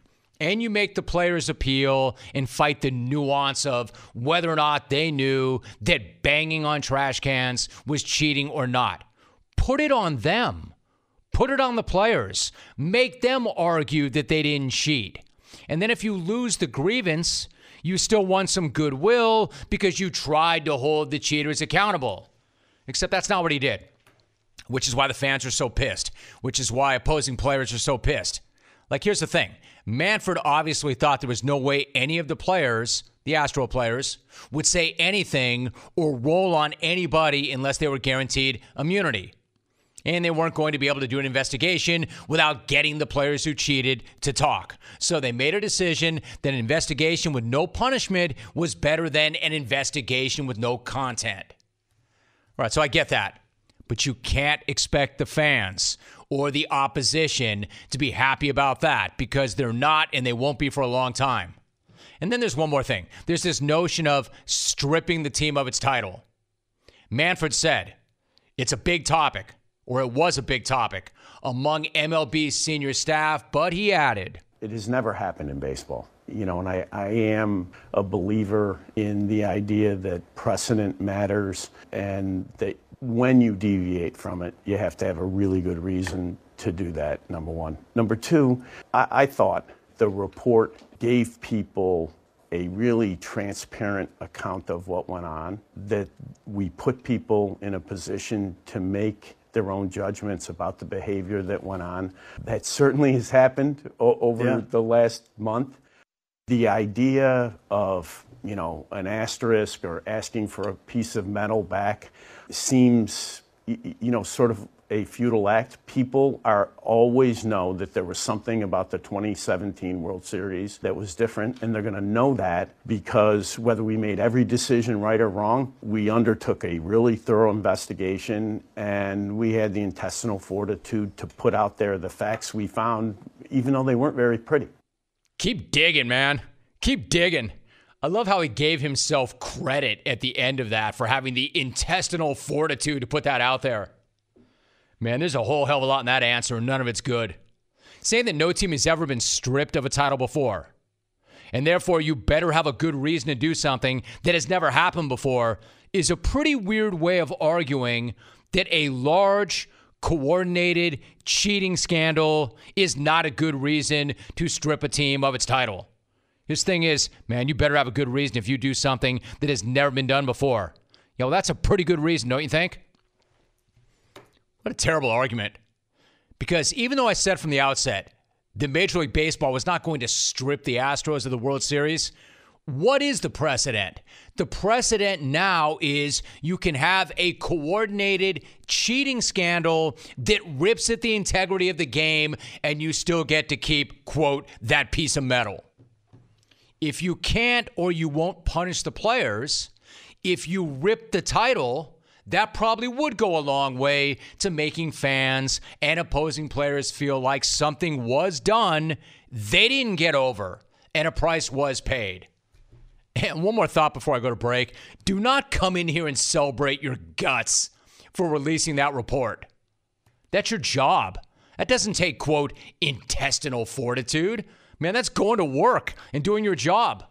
and you make the players appeal and fight the nuance of whether or not they knew that banging on trash cans was cheating or not. Put it on them. Put it on the players. Make them argue that they didn't cheat. And then if you lose the grievance, you still won some goodwill because you tried to hold the cheaters accountable. Except that's not what he did, which is why the fans are so pissed, which is why opposing players are so pissed. Like, here's the thing. Manfred obviously thought there was no way any of the players, the Astro players, would say anything or roll on anybody unless they were guaranteed immunity. And they weren't going to be able to do an investigation without getting the players who cheated to talk. So they made a decision that an investigation with no punishment was better than an investigation with no content. All right, so I get that. But you can't expect the fans or the opposition to be happy about that, because they're not, and they won't be for a long time. And then there's one more thing. There's this notion of stripping the team of its title. Manfred said it's a big topic, or it was a big topic, among M L B's senior staff, but he added, it has never happened in baseball. You know, and I, I am a believer in the idea that precedent matters, and that when you deviate from it, you have to have a really good reason to do that, number one. Number two, I, I thought the report gave people a really transparent account of what went on, that we put people in a position to make their own judgments about the behavior that went on. That certainly has happened o- over yeah. the last month. The idea of, you know, an asterisk or asking for a piece of metal back seems, you know, sort of a futile act. People are always know that there was something about the twenty seventeen World Series that was different, and they're going to know that because whether we made every decision right or wrong, we undertook a really thorough investigation, and we had the intestinal fortitude to put out there the facts we found, even though they weren't very pretty. Keep digging, man. Keep digging. I love how he gave himself credit at the end of that for having the intestinal fortitude to put that out there. Man, there's a whole hell of a lot in that answer, and none of it's good. Saying that no team has ever been stripped of a title before, and therefore you better have a good reason to do something that has never happened before, is a pretty weird way of arguing that a large, coordinated cheating scandal is not a good reason to strip a team of its title. His thing is, man, you better have a good reason if you do something that has never been done before. Yo, that's a pretty good reason, don't you think? What a terrible argument. Because even though I said from the outset that Major League Baseball was not going to strip the Astros of the World Series, what is the precedent? The precedent now is you can have a coordinated cheating scandal that rips at the integrity of the game, and you still get to keep, quote, that piece of metal. If you can't or you won't punish the players, if you rip the title, that probably would go a long way to making fans and opposing players feel like something was done they didn't get over and a price was paid. And one more thought before I go to break. Do not come in here and celebrate your guts for releasing that report. That's your job. That doesn't take, quote, intestinal fortitude. Man, that's going to work and doing your job.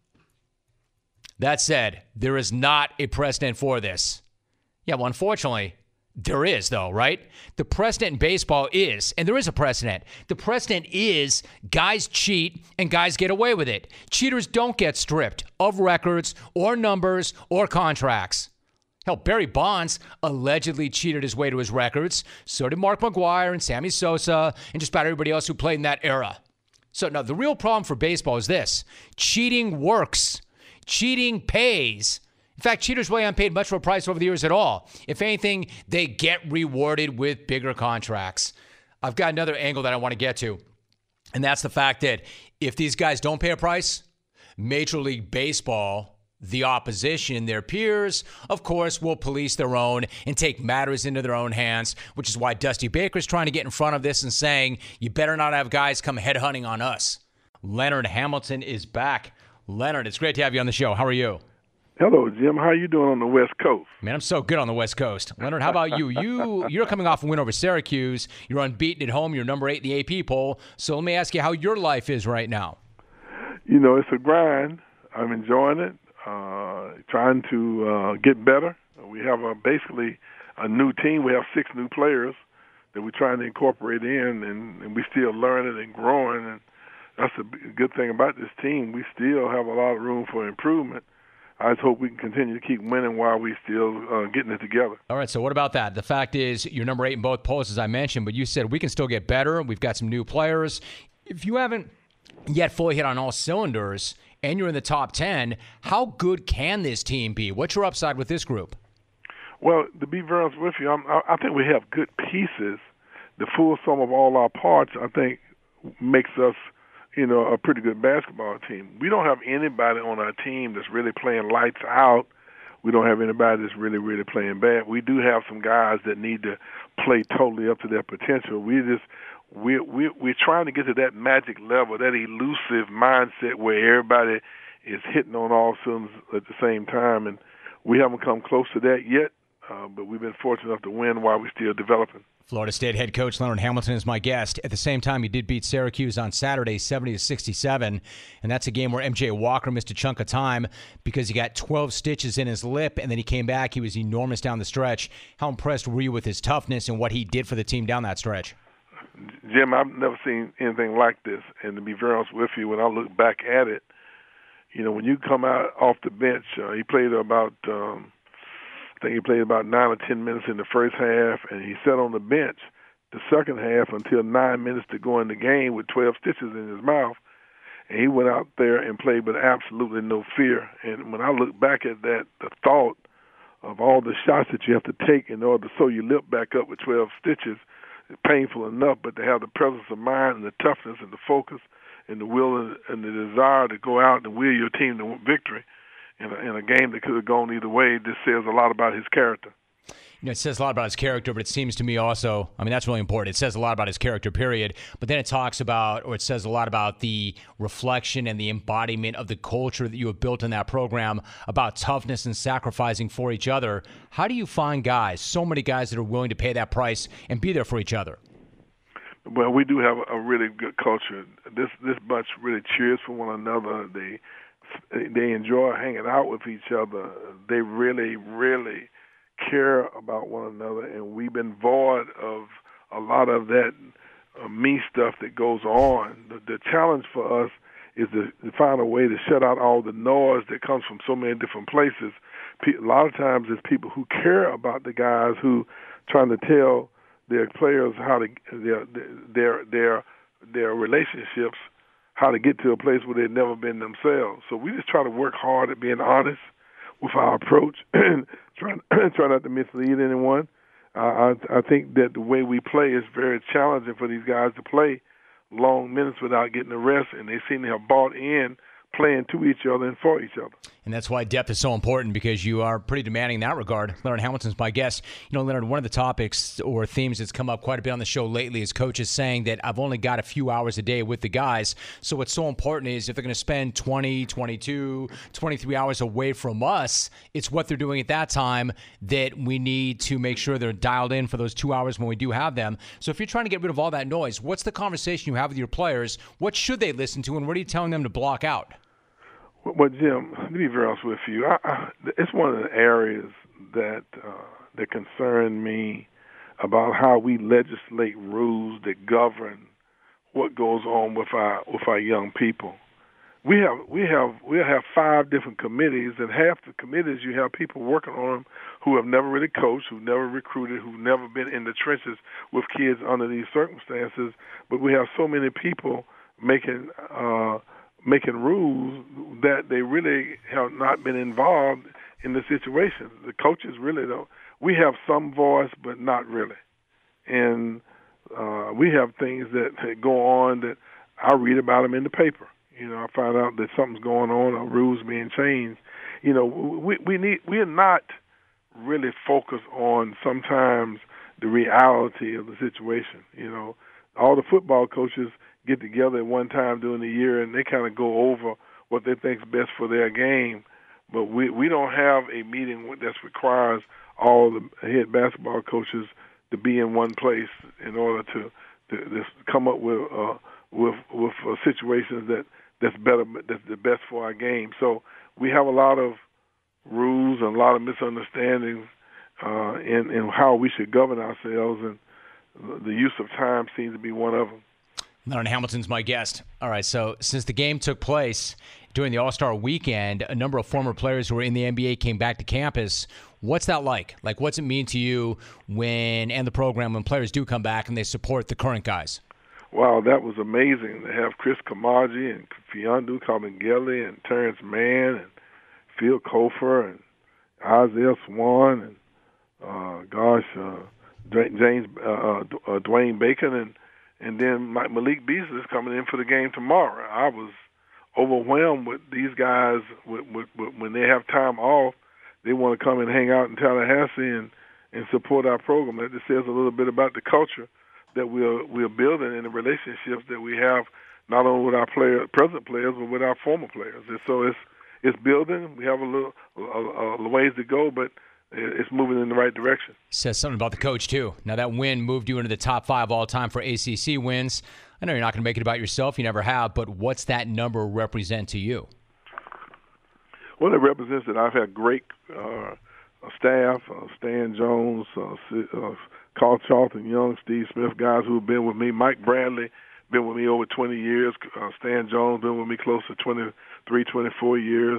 That said, there is not a precedent for this. Yeah, well, unfortunately, there is, though, right? The precedent in baseball is, and there is a precedent, the precedent is guys cheat and guys get away with it. Cheaters don't get stripped of records or numbers or contracts. Hell, Barry Bonds allegedly cheated his way to his records. So did Mark McGwire and Sammy Sosa and just about everybody else who played in that era. So, now, the real problem for baseball is this. Cheating works. Cheating pays. In fact, cheaters really haven't paid much of a price over the years at all. If anything, they get rewarded with bigger contracts. I've got another angle that I want to get to, and that's the fact that if these guys don't pay a price, Major League Baseball, the opposition, their peers, of course, will police their own and take matters into their own hands, which is why Dusty Baker's trying to get in front of this and saying, you better not have guys come headhunting on us. Leonard Hamilton is back. Leonard, it's great to have you on the show. How are you? Hello, Jim. How are you doing on the West Coast? Man, I'm so good on the West Coast. Leonard, how about you? You, you're coming off a win over Syracuse. You're unbeaten at home. You're number eight in the A P poll. So let me ask you how your life is right now. You know, it's a grind. I'm enjoying it, uh, trying to uh, get better. We have a, basically a new team. We have six new players that we're trying to incorporate in, and, and we're still learning and growing. And that's a good thing about this team. We still have a lot of room for improvement. I just hope we can continue to keep winning while we still uh, getting it together. All right, so what about that? The fact is you're number eight in both polls, as I mentioned, but you said we can still get better. We've got some new players. If you haven't yet fully hit on all cylinders and you're in the top ten, how good can this team be? What's your upside with this group? Well, to be very honest with you, I'm, I think we have good pieces. The full sum of all our parts, I think, makes us, you know, a pretty good basketball team. We don't have anybody on our team that's really playing lights out. We don't have anybody that's really, really playing bad. We do have some guys that need to play totally up to their potential. We just we we we're trying to get to that magic level, that elusive mindset where everybody is hitting on all cylinders at the same time, and we haven't come close to that yet. Uh, but we've been fortunate enough to win while we're still developing. Florida State head coach Leonard Hamilton is my guest. At the same time, he did beat Syracuse on Saturday, seventy to sixty-seven, and that's a game where M J Walker missed a chunk of time because he got twelve stitches in his lip, and then he came back. He was enormous down the stretch. How impressed were you with his toughness and what he did for the team down that stretch? Jim, I've never seen anything like this, and to be very honest with you, when I look back at it, you know, when you come out off the bench, uh, he played about um, – I think he played about nine or ten minutes in the first half, and he sat on the bench the second half until nine minutes to go in the game with twelve stitches in his mouth. And he went out there and played with absolutely no fear. And when I look back at that, the thought of all the shots that you have to take in order to sew your lip back up with twelve stitches is painful enough, but to have the presence of mind and the toughness and the focus and the will and, and the desire to go out and will your team to victory, In a, in a game that could have gone either way, this says a lot about his character. You know, it says a lot about his character, but it seems to me also, I mean, that's really important. It says a lot about his character, period. But then it talks about, or it says a lot about the reflection and the embodiment of the culture that you have built in that program, about toughness and sacrificing for each other. How do you find guys, so many guys that are willing to pay that price and be there for each other? Well, we do have a really good culture. This this bunch really cheers for one another. They They enjoy hanging out with each other. They really, really care about one another, and we've been void of a lot of that uh, me stuff that goes on. The, the challenge for us is to, to find a way to shut out all the noise that comes from so many different places. Pe- a lot of times it's people who care about the guys who trying to tell their players how to their their their their relationships, how to get to a place where they've never been themselves. So we just try to work hard at being honest with our approach and try, try not to mislead anyone. Uh, I, I think that the way we play is very challenging for these guys to play long minutes without getting a rest, and they seem to have bought in playing to each other and for each other. And that's why depth is so important, because you are pretty demanding in that regard. Leonard Hamilton's my guest. You know, Leonard, one of the topics or themes that's come up quite a bit on the show lately is coaches saying that I've only got a few hours a day with the guys. So what's so important is if they're going to spend twenty, twenty-two, twenty-three hours away from us, it's what they're doing at that time that we need to make sure they're dialed in for those two hours when we do have them. So if you're trying to get rid of all that noise, what's the conversation you have with your players? What should they listen to, and what are you telling them to block out? Well, Jim, let me be very honest with you. I, I, it's one of the areas that uh, that concern me about how we legislate rules that govern what goes on with our with our young people. We have we have we have five different committees, and half the committees you have people working on them who have never really coached, who've never recruited, who've never been in the trenches with kids under these circumstances. But we have so many people making. Uh, making rules that they really have not been involved in the situation. The coaches really don't. We have some voice, but not really. And uh, we have things that, that go on that I read about them in the paper. You know, I find out that something's going on or rules being changed. You know, we we need we are not really focused on sometimes the reality of the situation. You know, all the football coaches get together at one time during the year, and they kind of go over what they think is best for their game. But we we don't have a meeting that requires all the head basketball coaches to be in one place in order to, to, to come up with uh, with with uh, situations that, that's better, that's the best for our game. So we have a lot of rules and a lot of misunderstandings uh, in, in how we should govern ourselves, and the use of time seems to be one of them. Leonard Hamilton's my guest. All right, so since the game took place during the All-Star weekend, a number of former players who were in the N B A came back to campus. What's that like? Like, what's it mean to you when, and the program, when players do come back and they support the current guys? Wow, that was amazing to have Chris Kamaji and Fiondu Kabengele and Terrence Mann and Phil Kofer and Isaiah Swan and, uh, gosh, uh, James uh, uh, Dwayne Bacon and and then Malik Beasley is coming in for the game tomorrow. I was overwhelmed with these guys. With, with, with, when they have time off, they want to come and hang out in Tallahassee and, and support our program. That just says a little bit about the culture that we're we're building and the relationships that we have, not only with our player, present players, but with our former players. And so it's it's building. We have a little a, a ways to go, but it's moving in the right direction. Says something about the coach, too. Now, that win moved you into the top five all-time for A C C wins. I know you're not going to make it about yourself. You never have. But what's that number represent to you? Well, it represents that I've had great uh, staff, uh, Stan Jones, uh, uh, Carl Charlton Young, Steve Smith, guys who have been with me. Mike Bradley, been with me over twenty years. Uh, Stan Jones, been with me close to twenty-three, twenty-four years.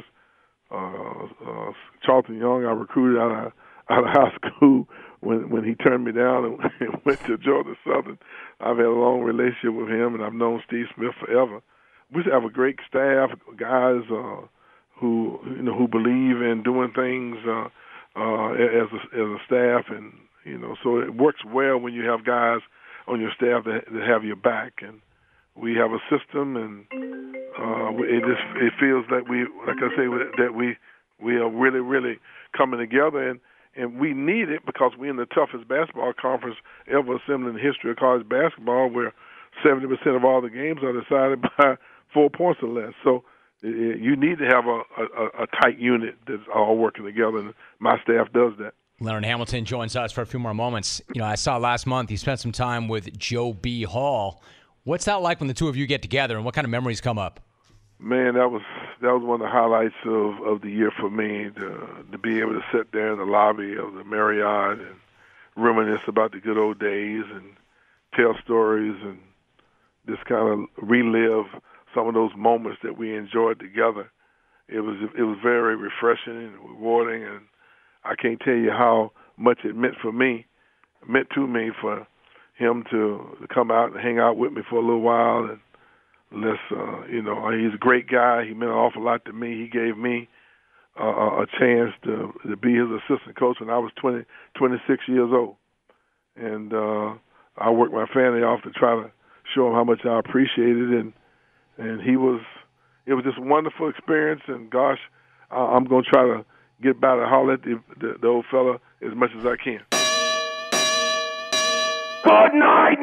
Uh, uh, Charlton Young, I recruited out of out of high school when when he turned me down and, and went to Georgia Southern. I've had a long relationship with him, and I've known Steve Smith forever. We have a great staff, guys uh, who you know who believe in doing things uh, uh, as a, as a staff, and you know so it works well when you have guys on your staff that, that have your back. And we have a system, and uh, it just it feels like we, like I say, that we we are really, really coming together, and, and we need it because we're in the toughest basketball conference ever assembled in the history of college basketball, where seventy percent of all the games are decided by four points or less. So it, you need to have a, a, a tight unit that's all working together, and my staff does that. Leonard Hamilton joins us for a few more moments. You know, I saw last month you spent some time with Joe B. Hall. What's that like when the two of you get together, and what kind of memories come up? Man, that was that was one of the highlights of, of the year for me, to, to be able to sit there in the lobby of the Marriott and reminisce about the good old days and tell stories and just kind of relive some of those moments that we enjoyed together. It was it was very refreshing and rewarding, and I can't tell you how much it meant for me, meant to me for him to come out and hang out with me for a little while. And let's, uh, you know, he's a great guy. He meant an awful lot to me. He gave me uh, a chance to to be his assistant coach when I was twenty, twenty-six years old. And uh, I worked my family off to try to show him how much I appreciated it. And, and he was, it was just a wonderful experience. And, gosh, I, I'm going to try to get by to holler at the, the, the old fella as much as I can. Good night.